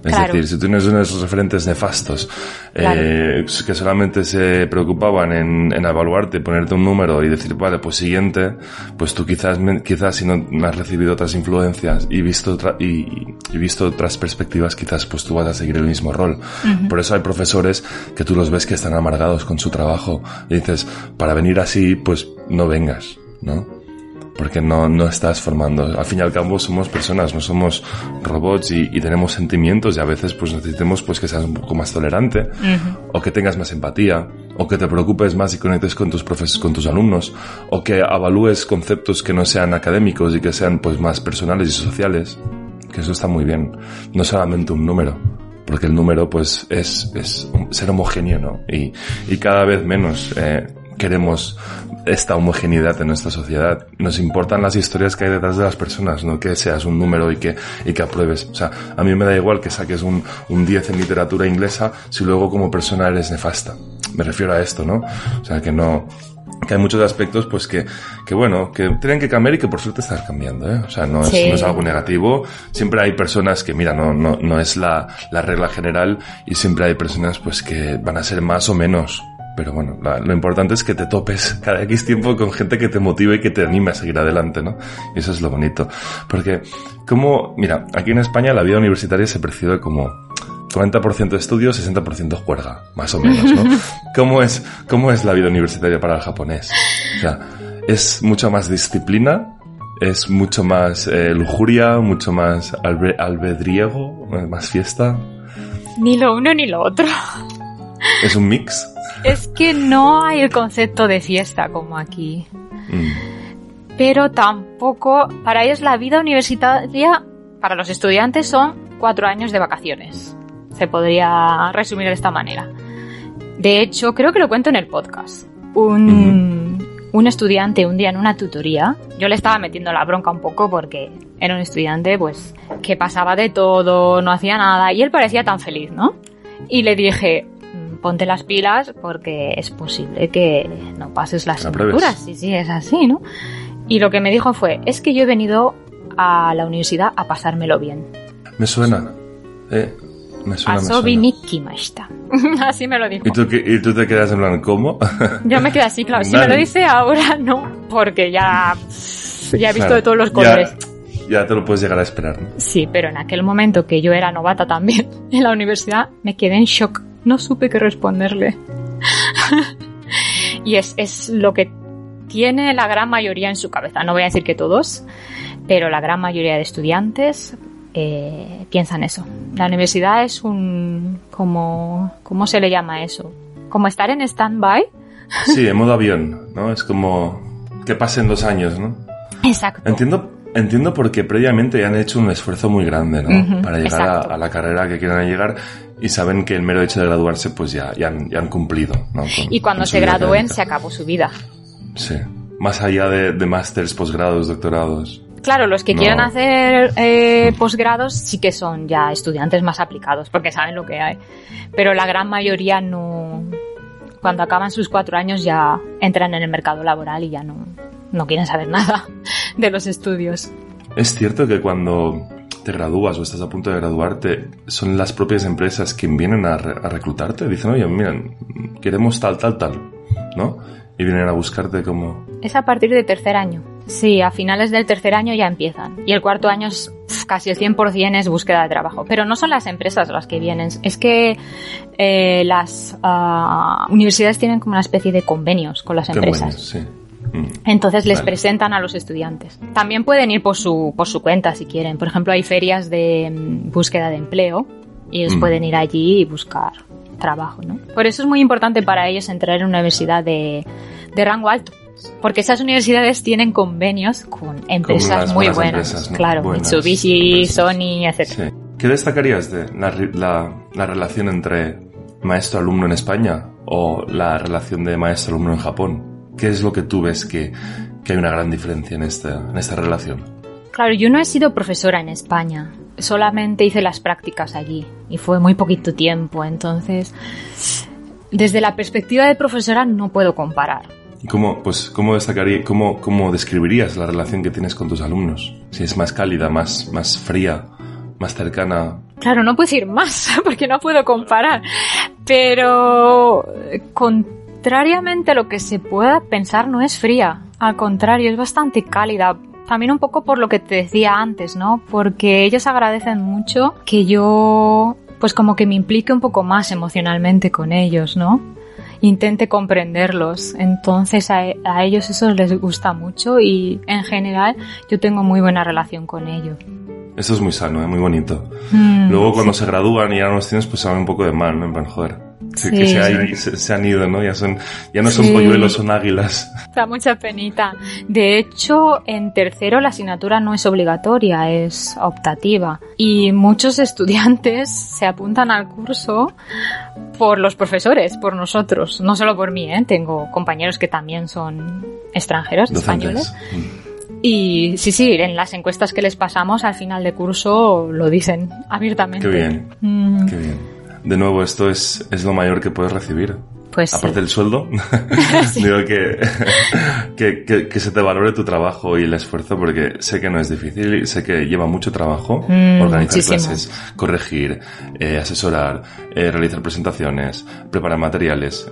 Es decir, si tú tienes unos referentes nefastos que solamente se preocupaban en evaluarte, ponerte un número y decir, vale, pues siguiente, pues tú quizás si no has recibido otras influencias y visto otras perspectivas, quizás pues tú vas a seguir el mismo rol. Uh-huh. Por eso hay profesores que tú los ves que están amargados con su trabajo y dices, para venir así, pues no vengas, ¿no? Porque no estás formando. Al fin y al cabo somos personas, no somos robots y tenemos sentimientos y a veces pues necesitamos pues que seas un poco más tolerante, uh-huh, o que tengas más empatía, o que te preocupes más y conectes con tus alumnos, o que evalúes conceptos que no sean académicos y que sean pues más personales y sociales, que eso está muy bien. No solamente un número, porque el número pues es ser homogéneo, ¿no? Y cada vez menos queremos esta homogeneidad en nuestra sociedad. Nos importan las historias que hay detrás de las personas, no que seas un número y que apruebes. O sea, a mí me da igual que saques un 10 en literatura inglesa si luego como persona eres nefasta. Me refiero a esto, ¿no? O sea, que hay muchos aspectos pues que bueno, que tienen que cambiar y que por suerte están cambiando, ¿eh? O sea, no es algo negativo. Siempre hay personas que, mira, no es la regla general y siempre hay personas pues que van a ser más o menos. Pero bueno, lo importante es que te topes cada X tiempo con gente que te motive y que te anime a seguir adelante, ¿no? Y eso es lo bonito. Porque, mira, aquí en España la vida universitaria se percibe como 40% de estudio, 60% juerga, más o menos, ¿no? ¿Cómo es la vida universitaria para el japonés? O sea, es mucho más disciplina, es mucho más lujuria, mucho más albedriego, más fiesta. Ni lo uno ni lo otro. ¿Es un mix? Es que no hay el concepto de fiesta como aquí. Pero tampoco, para ellos la vida universitaria, para los estudiantes son 4 años de vacaciones. Se podría resumir de esta manera. De hecho, creo que lo cuento en el podcast. Un estudiante un día en una tutoría, yo le estaba metiendo la bronca un poco porque era un estudiante pues que pasaba de todo, no hacía nada y él parecía tan feliz, ¿no? Y le dije, ponte las pilas porque es posible que no pases las asignaturas. Sí, es así, ¿no? Y lo que me dijo fue, es que yo he venido a la universidad a pasármelo bien. Me suena. Asobi ni kimashita. Así me lo dijo. ¿Y tú te quedas en plan, ¿cómo? Yo me quedé así, claro. Si me lo dice ahora, no. Porque ya he visto de todos los colores. Ya te lo puedes llegar a esperar, ¿no? Sí, pero en aquel momento que yo era novata también en la universidad, me quedé en shock. No supe qué responderle. Y es lo que tiene la gran mayoría en su cabeza. No voy a decir que todos, pero la gran mayoría de estudiantes piensan eso. La universidad es ¿cómo se le llama eso? Como estar en stand-by. Sí, en modo avión, ¿no? Es como que pasen 2 años, ¿no? Exacto. Entiendo porque previamente ya han hecho un esfuerzo muy grande, ¿no? Uh-huh, para llegar a la carrera que quieran llegar y saben que el mero hecho de graduarse pues ya han cumplido, ¿no? Y cuando se gradúen se acabó su vida. Sí. Más allá de másters, posgrados, doctorados. Claro, los que quieran hacer posgrados sí que son ya estudiantes más aplicados porque saben lo que hay. Pero la gran mayoría no. Cuando acaban sus 4 años ya entran en el mercado laboral y ya no quieren saber nada de los estudios. Es cierto que cuando te gradúas o estás a punto de graduarte, son las propias empresas quien vienen a reclutarte. Dicen, oye, miren, queremos tal, ¿no? Y vienen a buscarte como... Es a partir del 3er año. Sí, a finales del 3er año ya empiezan. Y el 4º año es casi el 100% es búsqueda de trabajo. Pero no son las empresas las que vienen. Es que las universidades tienen como una especie de convenios con las empresas. Sí. Entonces les presentan a los estudiantes. También pueden ir por su cuenta si quieren. Por ejemplo, hay ferias de búsqueda de empleo y ellos pueden ir allí y buscar trabajo, ¿no? Por eso es muy importante para ellos entrar en una universidad de rango alto. Porque esas universidades tienen convenios con empresas muy buenas. Empresas, ¿no? Claro, buenas Mitsubishi, empresas. Sony, etc. Sí. ¿Qué destacarías de la relación entre maestro-alumno en España o la relación de maestro-alumno en Japón? ¿Qué es lo que tú ves que hay una gran diferencia en esta relación? Claro, yo no he sido profesora en España. Solamente hice las prácticas allí y fue muy poquito tiempo. Entonces, desde la perspectiva de profesora no puedo comparar. ¿Cómo describirías la relación que tienes con tus alumnos? Si es más cálida, más fría, más cercana. Claro, no puedo decir más porque no puedo comparar, pero contrariamente a lo que se pueda pensar, no es fría. Al contrario, es bastante cálida. También un poco por lo que te decía antes, ¿no? Porque ellos agradecen mucho que yo, pues como que me implique un poco más emocionalmente con ellos, ¿no? Intente comprenderlos. Entonces a ellos eso les gusta mucho y en general yo tengo muy buena relación con ellos. Eso es muy sano, muy bonito. Luego cuando se gradúan y ya no los tienes, pues saben un poco de mal, ¿no? En plan, joder, que se han ido, ¿no? Ya no son polluelos, son águilas. Da mucha penita. De hecho, en tercero la asignatura no es obligatoria, es optativa. Y muchos estudiantes se apuntan al curso por los profesores, por nosotros. No solo por mí, ¿eh? Tengo compañeros que también son extranjeros, docentes. españoles. Y sí, en las encuestas que les pasamos al final de curso lo dicen abiertamente. Qué bien, qué bien. De nuevo, esto es lo mayor que puedes recibir. Pues aparte sí. del sueldo, sí. Digo que se te valore tu trabajo y el esfuerzo, porque sé que no es difícil, sé que lleva mucho trabajo organizar muchísimo. clases, corregir, asesorar, realizar presentaciones, preparar materiales.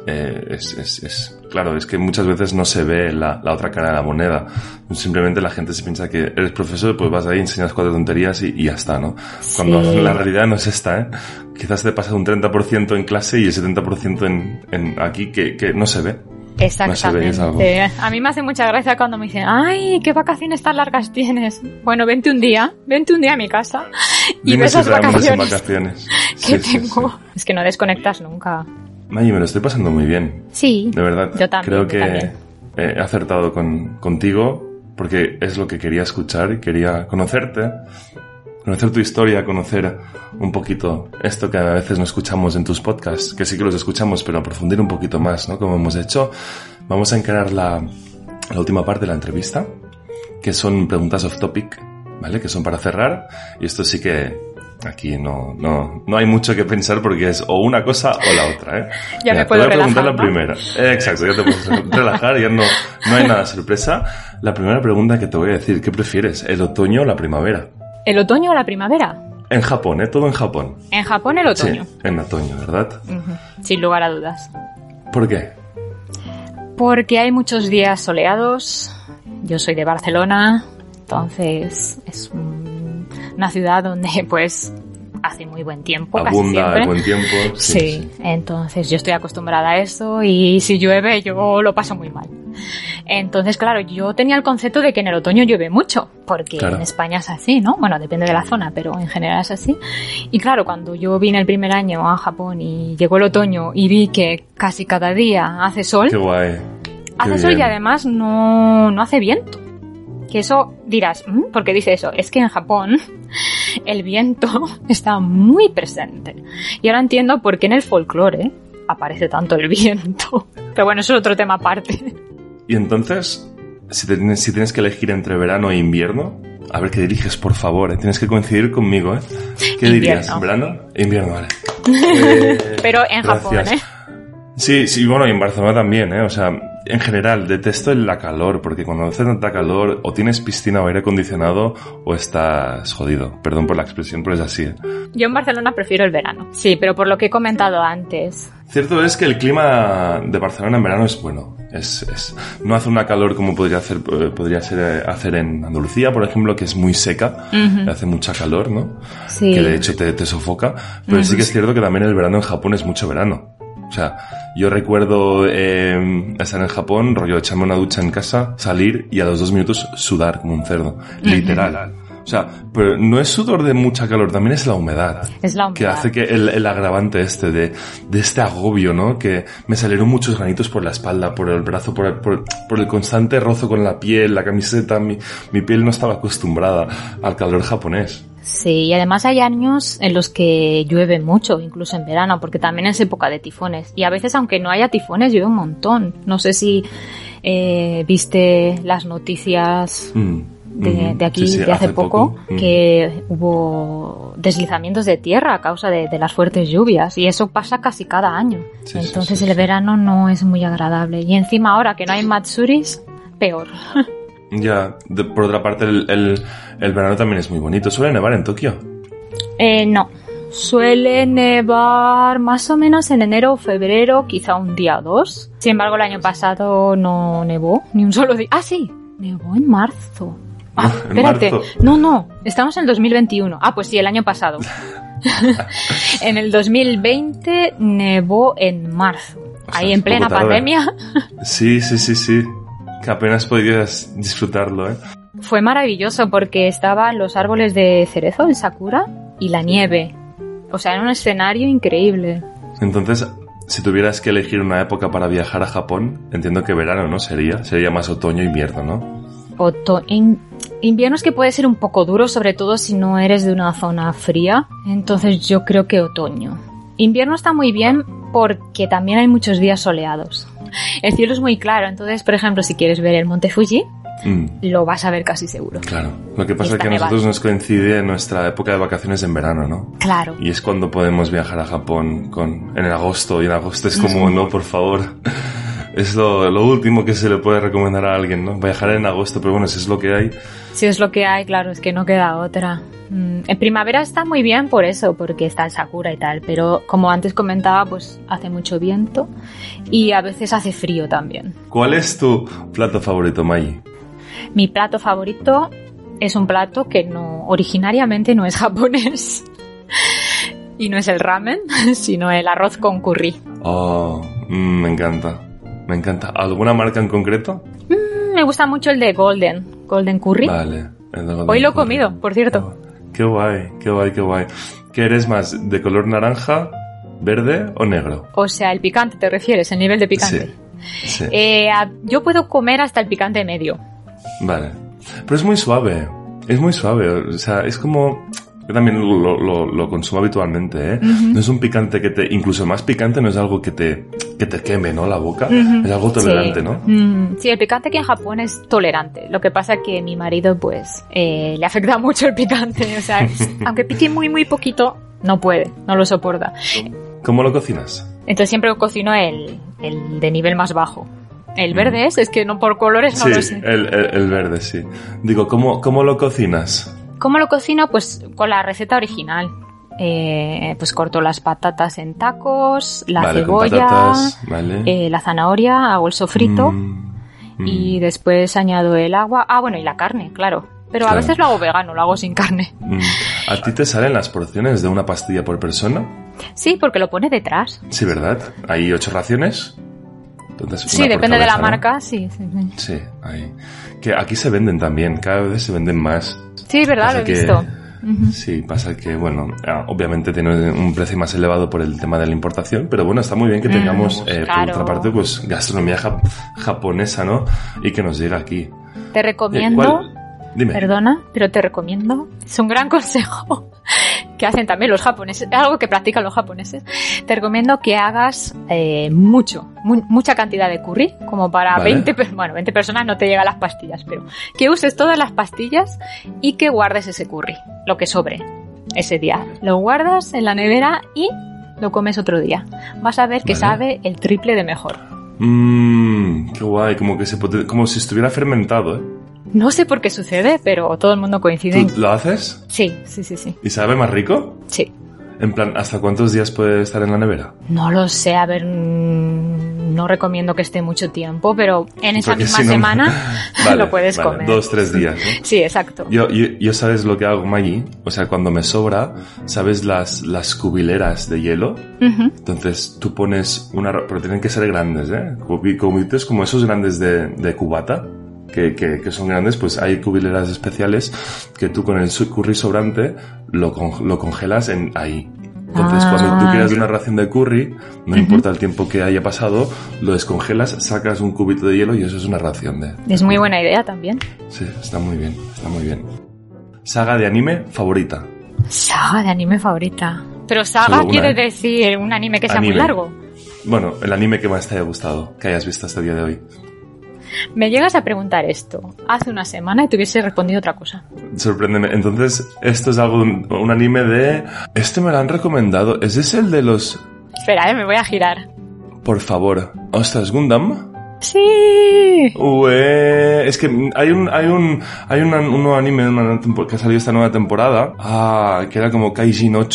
Claro, es que muchas veces no se ve la otra cara de la moneda. Simplemente la gente se piensa que eres profesor, pues vas ahí, enseñas 4 tonterías y ya está, ¿no? Cuando la realidad no es esta, ¿eh? Quizás te pasa un 30% en clase y el 70% en aquí que no se ve. Exactamente. No se ve, es algo. A mí me hace mucha gracia cuando me dicen, ay, qué vacaciones tan largas tienes. Bueno, vente un día a mi casa y ves las vacaciones que tengo. Sí. Es que no desconectas nunca. Mayi, me lo estoy pasando muy bien. Sí. De verdad. Yo también. Creo que he acertado contigo porque es lo que quería escuchar y quería conocerte. Conocer tu historia, conocer un poquito esto que a veces no escuchamos en tus podcasts, que sí que los escuchamos, pero aprofundir un poquito más, ¿no? Como hemos hecho. Vamos a encarar la última parte de la entrevista, que son preguntas off topic, ¿vale? Que son para cerrar. Y esto sí que aquí no hay mucho que pensar porque es o una cosa o la otra, ¿eh? Ya me puedo relajar, te voy a preguntar ¿no? la primera. Exacto, ya te puedes relajar, ya no hay nada sorpresa. La primera pregunta que te voy a decir, ¿qué prefieres? ¿El otoño o la primavera? ¿El otoño o la primavera? En Japón, todo en Japón. En Japón el otoño. Sí, en otoño, ¿verdad? Sin lugar a dudas. ¿Por qué? Porque hay muchos días soleados. Yo soy de Barcelona, entonces es una ciudad donde pues hace muy buen tiempo. Abunda el buen tiempo. Sí, entonces yo estoy acostumbrada a eso y si llueve yo lo paso muy mal. Entonces, claro, yo tenía el concepto de que en el otoño llueve mucho, porque en España es así, ¿no? Bueno, depende de la zona, pero en general es así. Y claro, cuando yo vine el primer año a Japón y llegó el otoño y vi que casi cada día hace sol. ¡Qué guay! Hace sol y además no hace viento. Que eso dirás, ¿por qué dice eso? Es que en Japón el viento está muy presente. Y ahora entiendo por qué en el folclore aparece tanto el viento. Pero bueno, eso es otro tema aparte. Y entonces, si tienes que elegir entre verano e invierno, a ver qué diriges, por favor, Tienes que coincidir conmigo, ¿Qué dirías? ¿Verano? Invierno, vale. Pero en Japón, Sí, bueno, y en Barcelona también, O sea, en general, detesto la calor, porque cuando hace tanta calor, o tienes piscina o aire acondicionado, o estás jodido. Perdón por la expresión, pero es así, Yo en Barcelona prefiero el verano. Sí, pero por lo que he comentado antes. Cierto es que el clima de Barcelona en verano es bueno. No hace una calor como podría ser hacer en Andalucía, por ejemplo, que es muy seca, hace mucha calor, ¿no? Sí. Que de hecho te sofoca. Pero sí que es cierto que también el verano en Japón es mucho verano. O sea, yo recuerdo estar en Japón, rollo echarme una ducha en casa, salir y a los 2 minutos sudar como un cerdo. Literal. O sea, pero no es sudor de mucha calor, también es la humedad. Es la humedad. Que hace que el agravante de este agobio, ¿no? Que me salieron muchos granitos por la espalda, por el brazo, por el constante rozo con la piel, la camiseta. Mi piel no estaba acostumbrada al calor japonés. Sí, y además hay años en los que llueve mucho, incluso en verano, porque también es época de tifones. Y a veces, aunque no haya tifones, llueve un montón. No sé si viste las noticias de aquí, sí, de hace poco, que hubo deslizamientos de tierra a causa de las fuertes lluvias. Y eso pasa casi cada año. Sí, entonces el verano no es muy agradable. Y encima ahora que no hay matsuris, peor. Ya, por otra parte, el verano también es muy bonito. ¿Suele nevar en Tokio? No, Suele nevar más o menos en enero o febrero, quizá un día o dos. Sin embargo, el año pasado no nevó ni un solo día. Ah, sí, nevó en marzo. Ah, espérate. ¿Marzo? No, estamos en el 2021. Ah, pues sí, el año pasado. En el 2020 nevó en marzo. O sea, ahí en plena pandemia. Sí. Que apenas podías disfrutarlo, ¿eh? Fue maravilloso porque estaban los árboles de cerezo, el sakura, y la nieve. O sea, era un escenario increíble. Entonces, si tuvieras que elegir una época para viajar a Japón, entiendo que verano, ¿no? Sería más otoño-invierno, ¿no? En invierno es que puede ser un poco duro, sobre todo si no eres de una zona fría. Entonces yo creo que otoño. Invierno está muy bien porque también hay muchos días soleados. El cielo es muy claro, entonces, por ejemplo, si quieres ver el Monte Fuji, lo vas a ver casi seguro. Claro. Lo que pasa es que a nosotros nos coincide nuestra época de vacaciones en verano, ¿no? Claro. Y es cuando podemos viajar a Japón en el agosto. Y en agosto es como, no, por favor. Es lo último que se le puede recomendar a alguien, ¿no? Viajar en agosto, pero bueno, si es lo que hay. Si es lo que hay, claro, es que no queda otra. En primavera está muy bien por eso, porque está el sakura y tal, pero como antes comentaba, pues hace mucho viento y a veces hace frío también. ¿Cuál es tu plato favorito, Mai? Mi plato favorito es un plato que originariamente no es japonés y no es el ramen, sino el arroz con curry. Oh, me encanta. Me encanta. ¿Alguna marca en concreto? Me gusta mucho el de Golden Curry. Vale. Hoy lo he comido, por cierto. Qué guay. ¿Qué eres más? ¿De color naranja, verde o negro? O sea, el picante, ¿te refieres? ¿El nivel de picante? Sí. Yo puedo comer hasta el picante medio. Vale. Pero es muy suave. O sea, es como... Yo también lo consumo habitualmente, ¿eh? No es un picante incluso el más picante no es algo que te queme, ¿no? La boca. Es algo tolerante, sí. ¿no? Sí, el picante aquí en Japón es tolerante. Lo que pasa es que mi marido, pues, le afecta mucho el picante. O sea, aunque pique muy, muy poquito, no puede, no lo soporta. ¿Cómo lo cocinas? Entonces siempre cocino el de nivel más bajo. El verde es que no por colores no lo sé. Sí, el verde, sí. Digo, ¿cómo lo cocinas? ¿Cómo lo cocino? Pues con la receta original. Pues corto las patatas en tacos, la cebolla, la zanahoria, hago el sofrito y después añado el agua. Ah, bueno, y la carne, claro. Pero a veces lo hago vegano, lo hago sin carne. ¿A ti te salen las porciones de una pastilla por persona? Sí, porque lo pone detrás. Sí, ¿verdad? ¿Hay 8 raciones? Entonces, sí, depende de la marca, sí. Sí, ahí. Que aquí se venden también, cada vez se venden más. Sí, es verdad, lo he visto. Sí, pasa que, bueno, obviamente tiene un precio más elevado por el tema de la importación, pero bueno, está muy bien que tengamos, por otra parte, pues gastronomía japonesa, ¿no? Y que nos llegue aquí. Te recomiendo... Dime. Perdona, pero te recomiendo. Es un gran consejo que hacen también los japoneses, es algo que practican los japoneses. Te recomiendo que hagas mucha cantidad de curry, como para 20 personas no te llegan las pastillas, pero que uses todas las pastillas y que guardes ese curry, lo que sobre ese día. Lo guardas en la nevera y lo comes otro día. Vas a ver que sabe el triple de mejor. Qué guay, como si estuviera fermentado, ¿eh? No sé por qué sucede, pero todo el mundo coincide. ¿Tú lo haces? Sí. ¿Y sabe más rico? Sí. En plan, ¿hasta cuántos días puede estar en la nevera? No lo sé, a ver, no recomiendo que esté mucho tiempo, pero en esa misma semana lo puedes comer. 2-3 días, ¿no? Sí, exacto. Yo sabes lo que hago, Maggie, o sea, cuando me sobra, ¿sabes las cubileras de hielo? Entonces tú pones pero tienen que ser grandes, ¿eh? Cubitos como esos grandes de cubata. Que son grandes, pues hay cubileras especiales que tú con el curry sobrante lo congelas ahí. Entonces, cuando tú quieras una ración de curry, no importa el tiempo que haya pasado, lo descongelas, sacas un cubito de hielo y eso es una ración de... Es muy buena idea también. Sí, está muy bien. ¿Saga de anime favorita? Saga de anime favorita. Pero saga quiere decir un anime que sea muy largo. Bueno, el anime que más te haya gustado, que hayas visto hasta el día de hoy. Me llegas a preguntar esto hace una semana y te hubiese respondido otra cosa. Sorpréndeme. Entonces, esto es un anime de... Este me lo han recomendado. ¿Es ese el de los...? Espera, me voy a girar. Por favor. ¿Ostras, Gundam? Sí. Es que hay un nuevo anime que ha salido esta nueva temporada. Que era como Kaijin 8.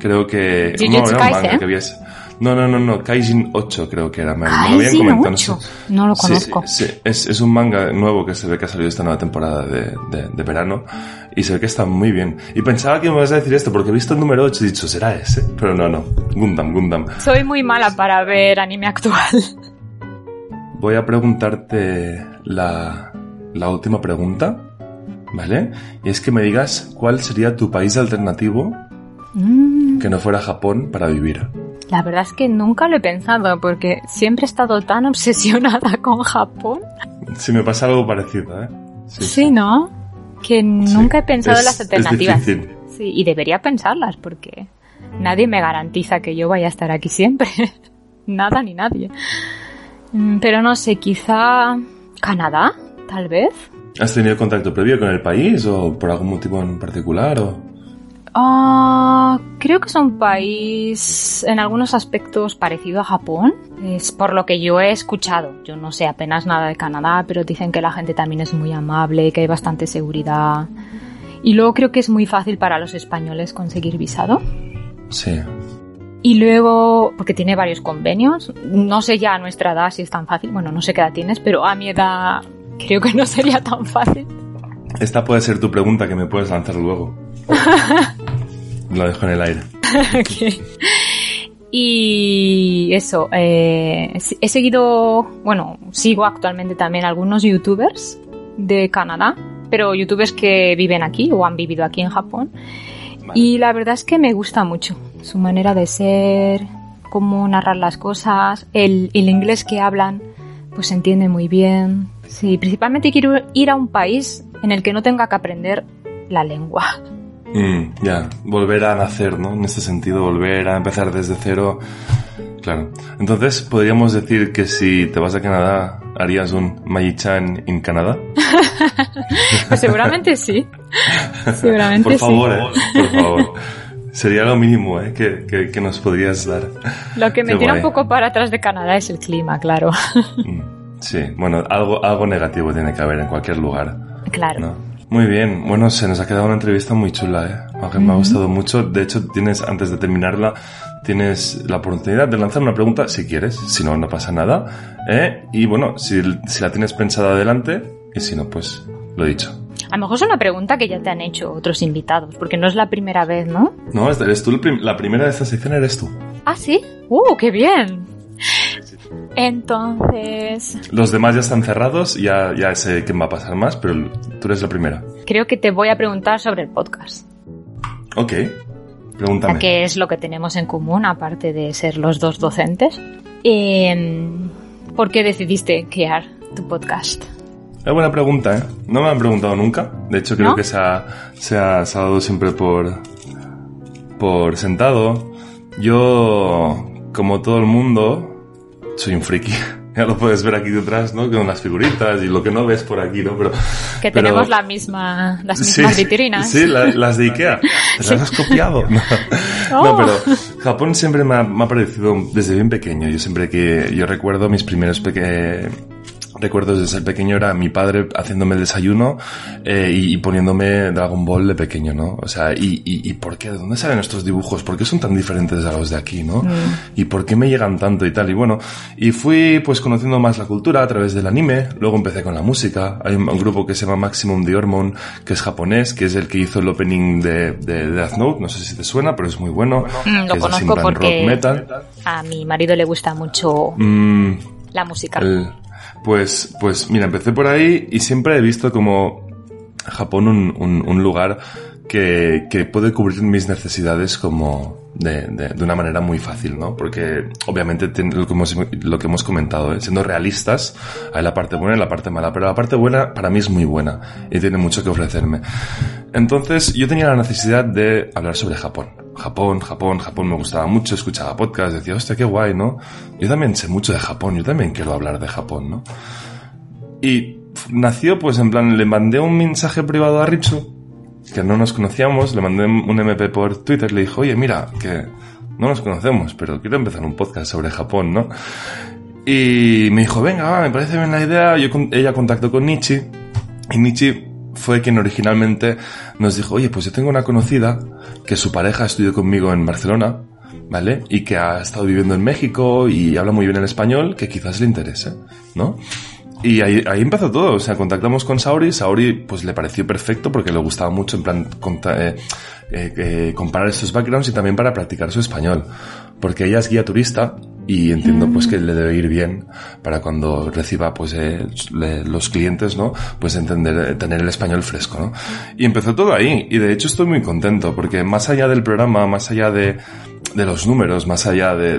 Creo que... Jujutsu Kaisen. No, Kaijin 8 creo que era. Me lo habían Kaijin comentado. 8. No lo conozco. Sí, es un manga nuevo que se ve que ha salido esta nueva temporada de verano y se ve que está muy bien. Y pensaba que me ibas a decir esto porque he visto el número 8 y he dicho, ¿será ese? Pero no. Gundam. Soy muy mala para ver anime actual. Voy a preguntarte la última pregunta, ¿vale? Y es que me digas cuál sería tu país alternativo que no fuera Japón para vivir. La verdad es que nunca lo he pensado porque siempre he estado tan obsesionada con Japón. Sí, me pasa algo parecido, ¿eh? Sí, ¿no? Que nunca he pensado en las alternativas. Es difícil. Sí, y debería pensarlas porque nadie me garantiza que yo vaya a estar aquí siempre. Nada ni nadie. Pero no sé, quizá Canadá, tal vez. ¿Has tenido contacto previo con el país o por algún motivo en particular o...? Creo que es un país en algunos aspectos parecido a Japón. Es por lo que yo he escuchado. Yo no sé apenas nada de Canadá, pero dicen que la gente también es muy amable, que hay bastante seguridad. Y luego creo que es muy fácil para los españoles conseguir visado. Sí. Y luego, porque tiene varios convenios, no sé ya a nuestra edad si es tan fácil. Bueno, no sé qué edad tienes, pero a mi edad creo que no sería tan fácil. Esta puede ser tu pregunta que me puedes lanzar luego. Lo dejo en el aire. Okay. Y eso, he seguido, sigo actualmente también algunos youtubers de Canadá, pero youtubers que viven aquí o han vivido aquí en Japón. Vale. Y la verdad es que me gusta mucho su manera de ser, cómo narrar las cosas, el inglés que hablan, pues se entiende muy bien. Sí, principalmente quiero ir a un país en el que no tenga que aprender la lengua. Ya, volver a nacer, ¿no? En este sentido, volver a empezar desde cero. Claro. Entonces, ¿podríamos decir que si te vas a Canadá, harías un Maggie-chan en Canadá? Pues seguramente sí. Seguramente por favor, sí. Por favor. Sería lo mínimo, que nos podrías dar. Lo que me tira un poco para atrás de Canadá es el clima, claro. Sí, bueno, algo negativo tiene que haber en cualquier lugar. Claro. ¿No? Muy bien, bueno, se nos ha quedado una entrevista muy chula, me ha gustado mucho. De hecho, antes de terminarla, tienes la oportunidad de lanzar una pregunta si quieres, si no, no pasa nada. Y bueno, si la tienes pensada adelante, y si no, pues lo dicho. A lo mejor es una pregunta que ya te han hecho otros invitados, porque no es la primera vez, ¿no? No, eres tú, la primera de esta sección eres tú. ¿Ah, sí? ¡Qué bien! Entonces... Los demás ya están cerrados, ya sé quién va a pasar más, pero tú eres la primera. Creo que te voy a preguntar sobre el podcast. Ok, pregúntame. ¿Qué es lo que tenemos en común, aparte de ser los dos docentes? ¿Por qué decidiste crear tu podcast? Es buena pregunta, ¿eh? No me han preguntado nunca. De hecho, creo que se ha dado siempre por sentado. Yo, como todo el mundo, soy un friki. Ya lo puedes ver aquí detrás, ¿no? Con las figuritas y lo que no ves por aquí, ¿no? Pero tenemos las mismas vitrinas. Sí, las de Ikea. ¿Te las has copiado? No, pero Japón siempre me ha parecido desde bien pequeño. Yo recuerdo mis primeros recuerdos de ser pequeño era mi padre haciéndome el desayuno y poniéndome Dragon Ball de pequeño, ¿no? O sea, ¿y por qué? ¿De dónde salen estos dibujos? ¿Por qué son tan diferentes a los de aquí, no? ¿Y por qué me llegan tanto y tal? Y bueno, y fui pues conociendo más la cultura a través del anime, luego empecé con la música. Hay un grupo que se llama Maximum the Hormone, que es japonés, que es el que hizo el opening de Death Note, no sé si te suena, pero es muy bueno. Lo conozco porque rock metal. A mi marido le gusta mucho la música. Pues mira, empecé por ahí y siempre he visto como Japón un lugar que puede cubrir mis necesidades como de una manera muy fácil, ¿no? Porque obviamente lo que hemos comentado, siendo realistas, hay la parte buena y la parte mala, pero la parte buena para mí es muy buena y tiene mucho que ofrecerme. Entonces yo tenía la necesidad de hablar sobre Japón. Japón me gustaba mucho, escuchaba podcasts, decía, hostia, qué guay, ¿no? Yo también sé mucho de Japón, yo también quiero hablar de Japón, ¿no? Y nació, pues en plan, le mandé un mensaje privado a Ritsu, que no nos conocíamos, le mandé un MP por Twitter, le dijo, oye, mira, que no nos conocemos, pero quiero empezar un podcast sobre Japón, ¿no? Y me dijo, venga, me parece bien la idea. Ella contactó con Nichi, y Nichi fue quien originalmente nos dijo, oye, pues yo tengo una conocida que su pareja estudió conmigo en Barcelona, ¿vale? Y que ha estado viviendo en México y habla muy bien el español, que quizás le interese, ¿no? Y ahí empezó todo, o sea, contactamos con Saori pues le pareció perfecto porque le gustaba mucho en plan comparar estos backgrounds y también para practicar su español, porque ella es guía turista y entiendo pues que le debe ir bien para cuando reciba pues los clientes, ¿no? Pues tener el español fresco, ¿no? Y empezó todo ahí y de hecho estoy muy contento porque más allá del programa, más allá de los números, más allá de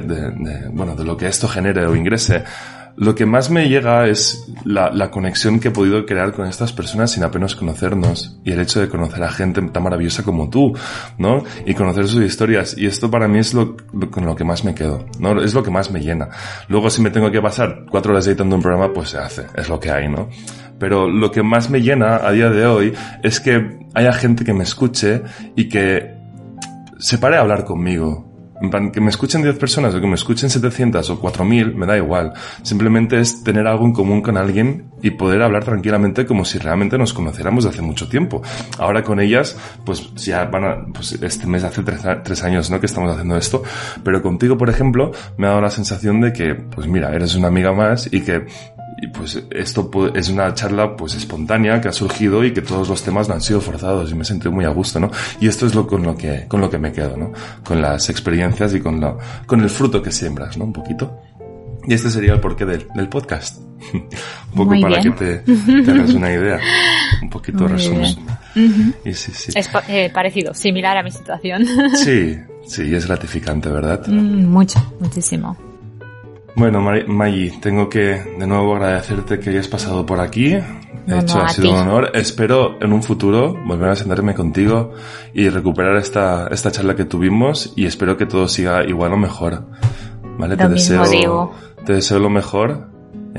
lo que esto genere o ingrese, lo que más me llega es la conexión que he podido crear con estas personas sin apenas conocernos y el hecho de conocer a gente tan maravillosa como tú, ¿no? Y conocer sus historias. Y esto para mí es con lo que más me quedo, ¿no? Es lo que más me llena. Luego si me tengo que pasar 4 horas editando un programa, pues se hace. Es lo que hay, ¿no? Pero lo que más me llena a día de hoy es que haya gente que me escuche y que se pare a hablar conmigo. En plan, que me escuchen 10 personas o que me escuchen 700 o 4000, me da igual. Simplemente es tener algo en común con alguien y poder hablar tranquilamente como si realmente nos conociéramos de hace mucho tiempo. Ahora con ellas, pues ya pues este mes hace 3 años, ¿no? Que estamos haciendo esto. Pero contigo, por ejemplo, me ha dado la sensación de que, pues mira, eres una amiga más y que pues esto es una charla pues espontánea que ha surgido y que todos los temas no han sido forzados y me he sentido muy a gusto, ¿no? Y esto es con lo que me quedo, ¿no? Con las experiencias y con el fruto que siembras, ¿no? Un poquito. Y este sería el porqué del podcast. Un poco muy para bien. que te hagas una idea. Un poquito resumen. Y sí. Es parecido, similar a mi situación. Sí, es gratificante, ¿verdad? Muchísimo. Bueno, Maggie, tengo que de nuevo agradecerte que hayas pasado por aquí. De hecho, ha sido un honor. Espero en un futuro volver a sentarme contigo y recuperar esta charla que tuvimos y espero que todo siga igual o mejor. ¿Vale? Te deseo lo mejor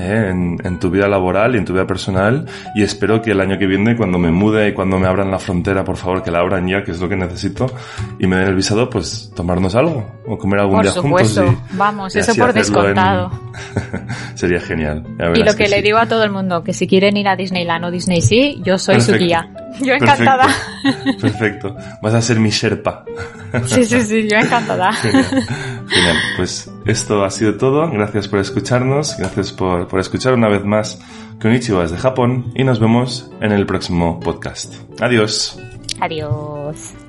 en tu vida laboral y en tu vida personal y espero que el año que viene, cuando me mude y cuando me abran la frontera, por favor, que la abran ya, que es lo que necesito, y me den el visado, pues tomarnos algo o comer algún día juntos. Por supuesto, vamos, eso por descontado. Sería genial. Y lo que le digo a todo el mundo, que si quieren ir a Disneyland o Disney Sea, yo soy su guía. Yo encantada. Perfecto. Vas a ser mi Sherpa. Sí, yo encantada. Genial. Pues esto ha sido todo. Gracias por escucharnos. Gracias por escuchar una vez más Konnichiwa desde Japón y nos vemos en el próximo podcast. Adiós. Adiós.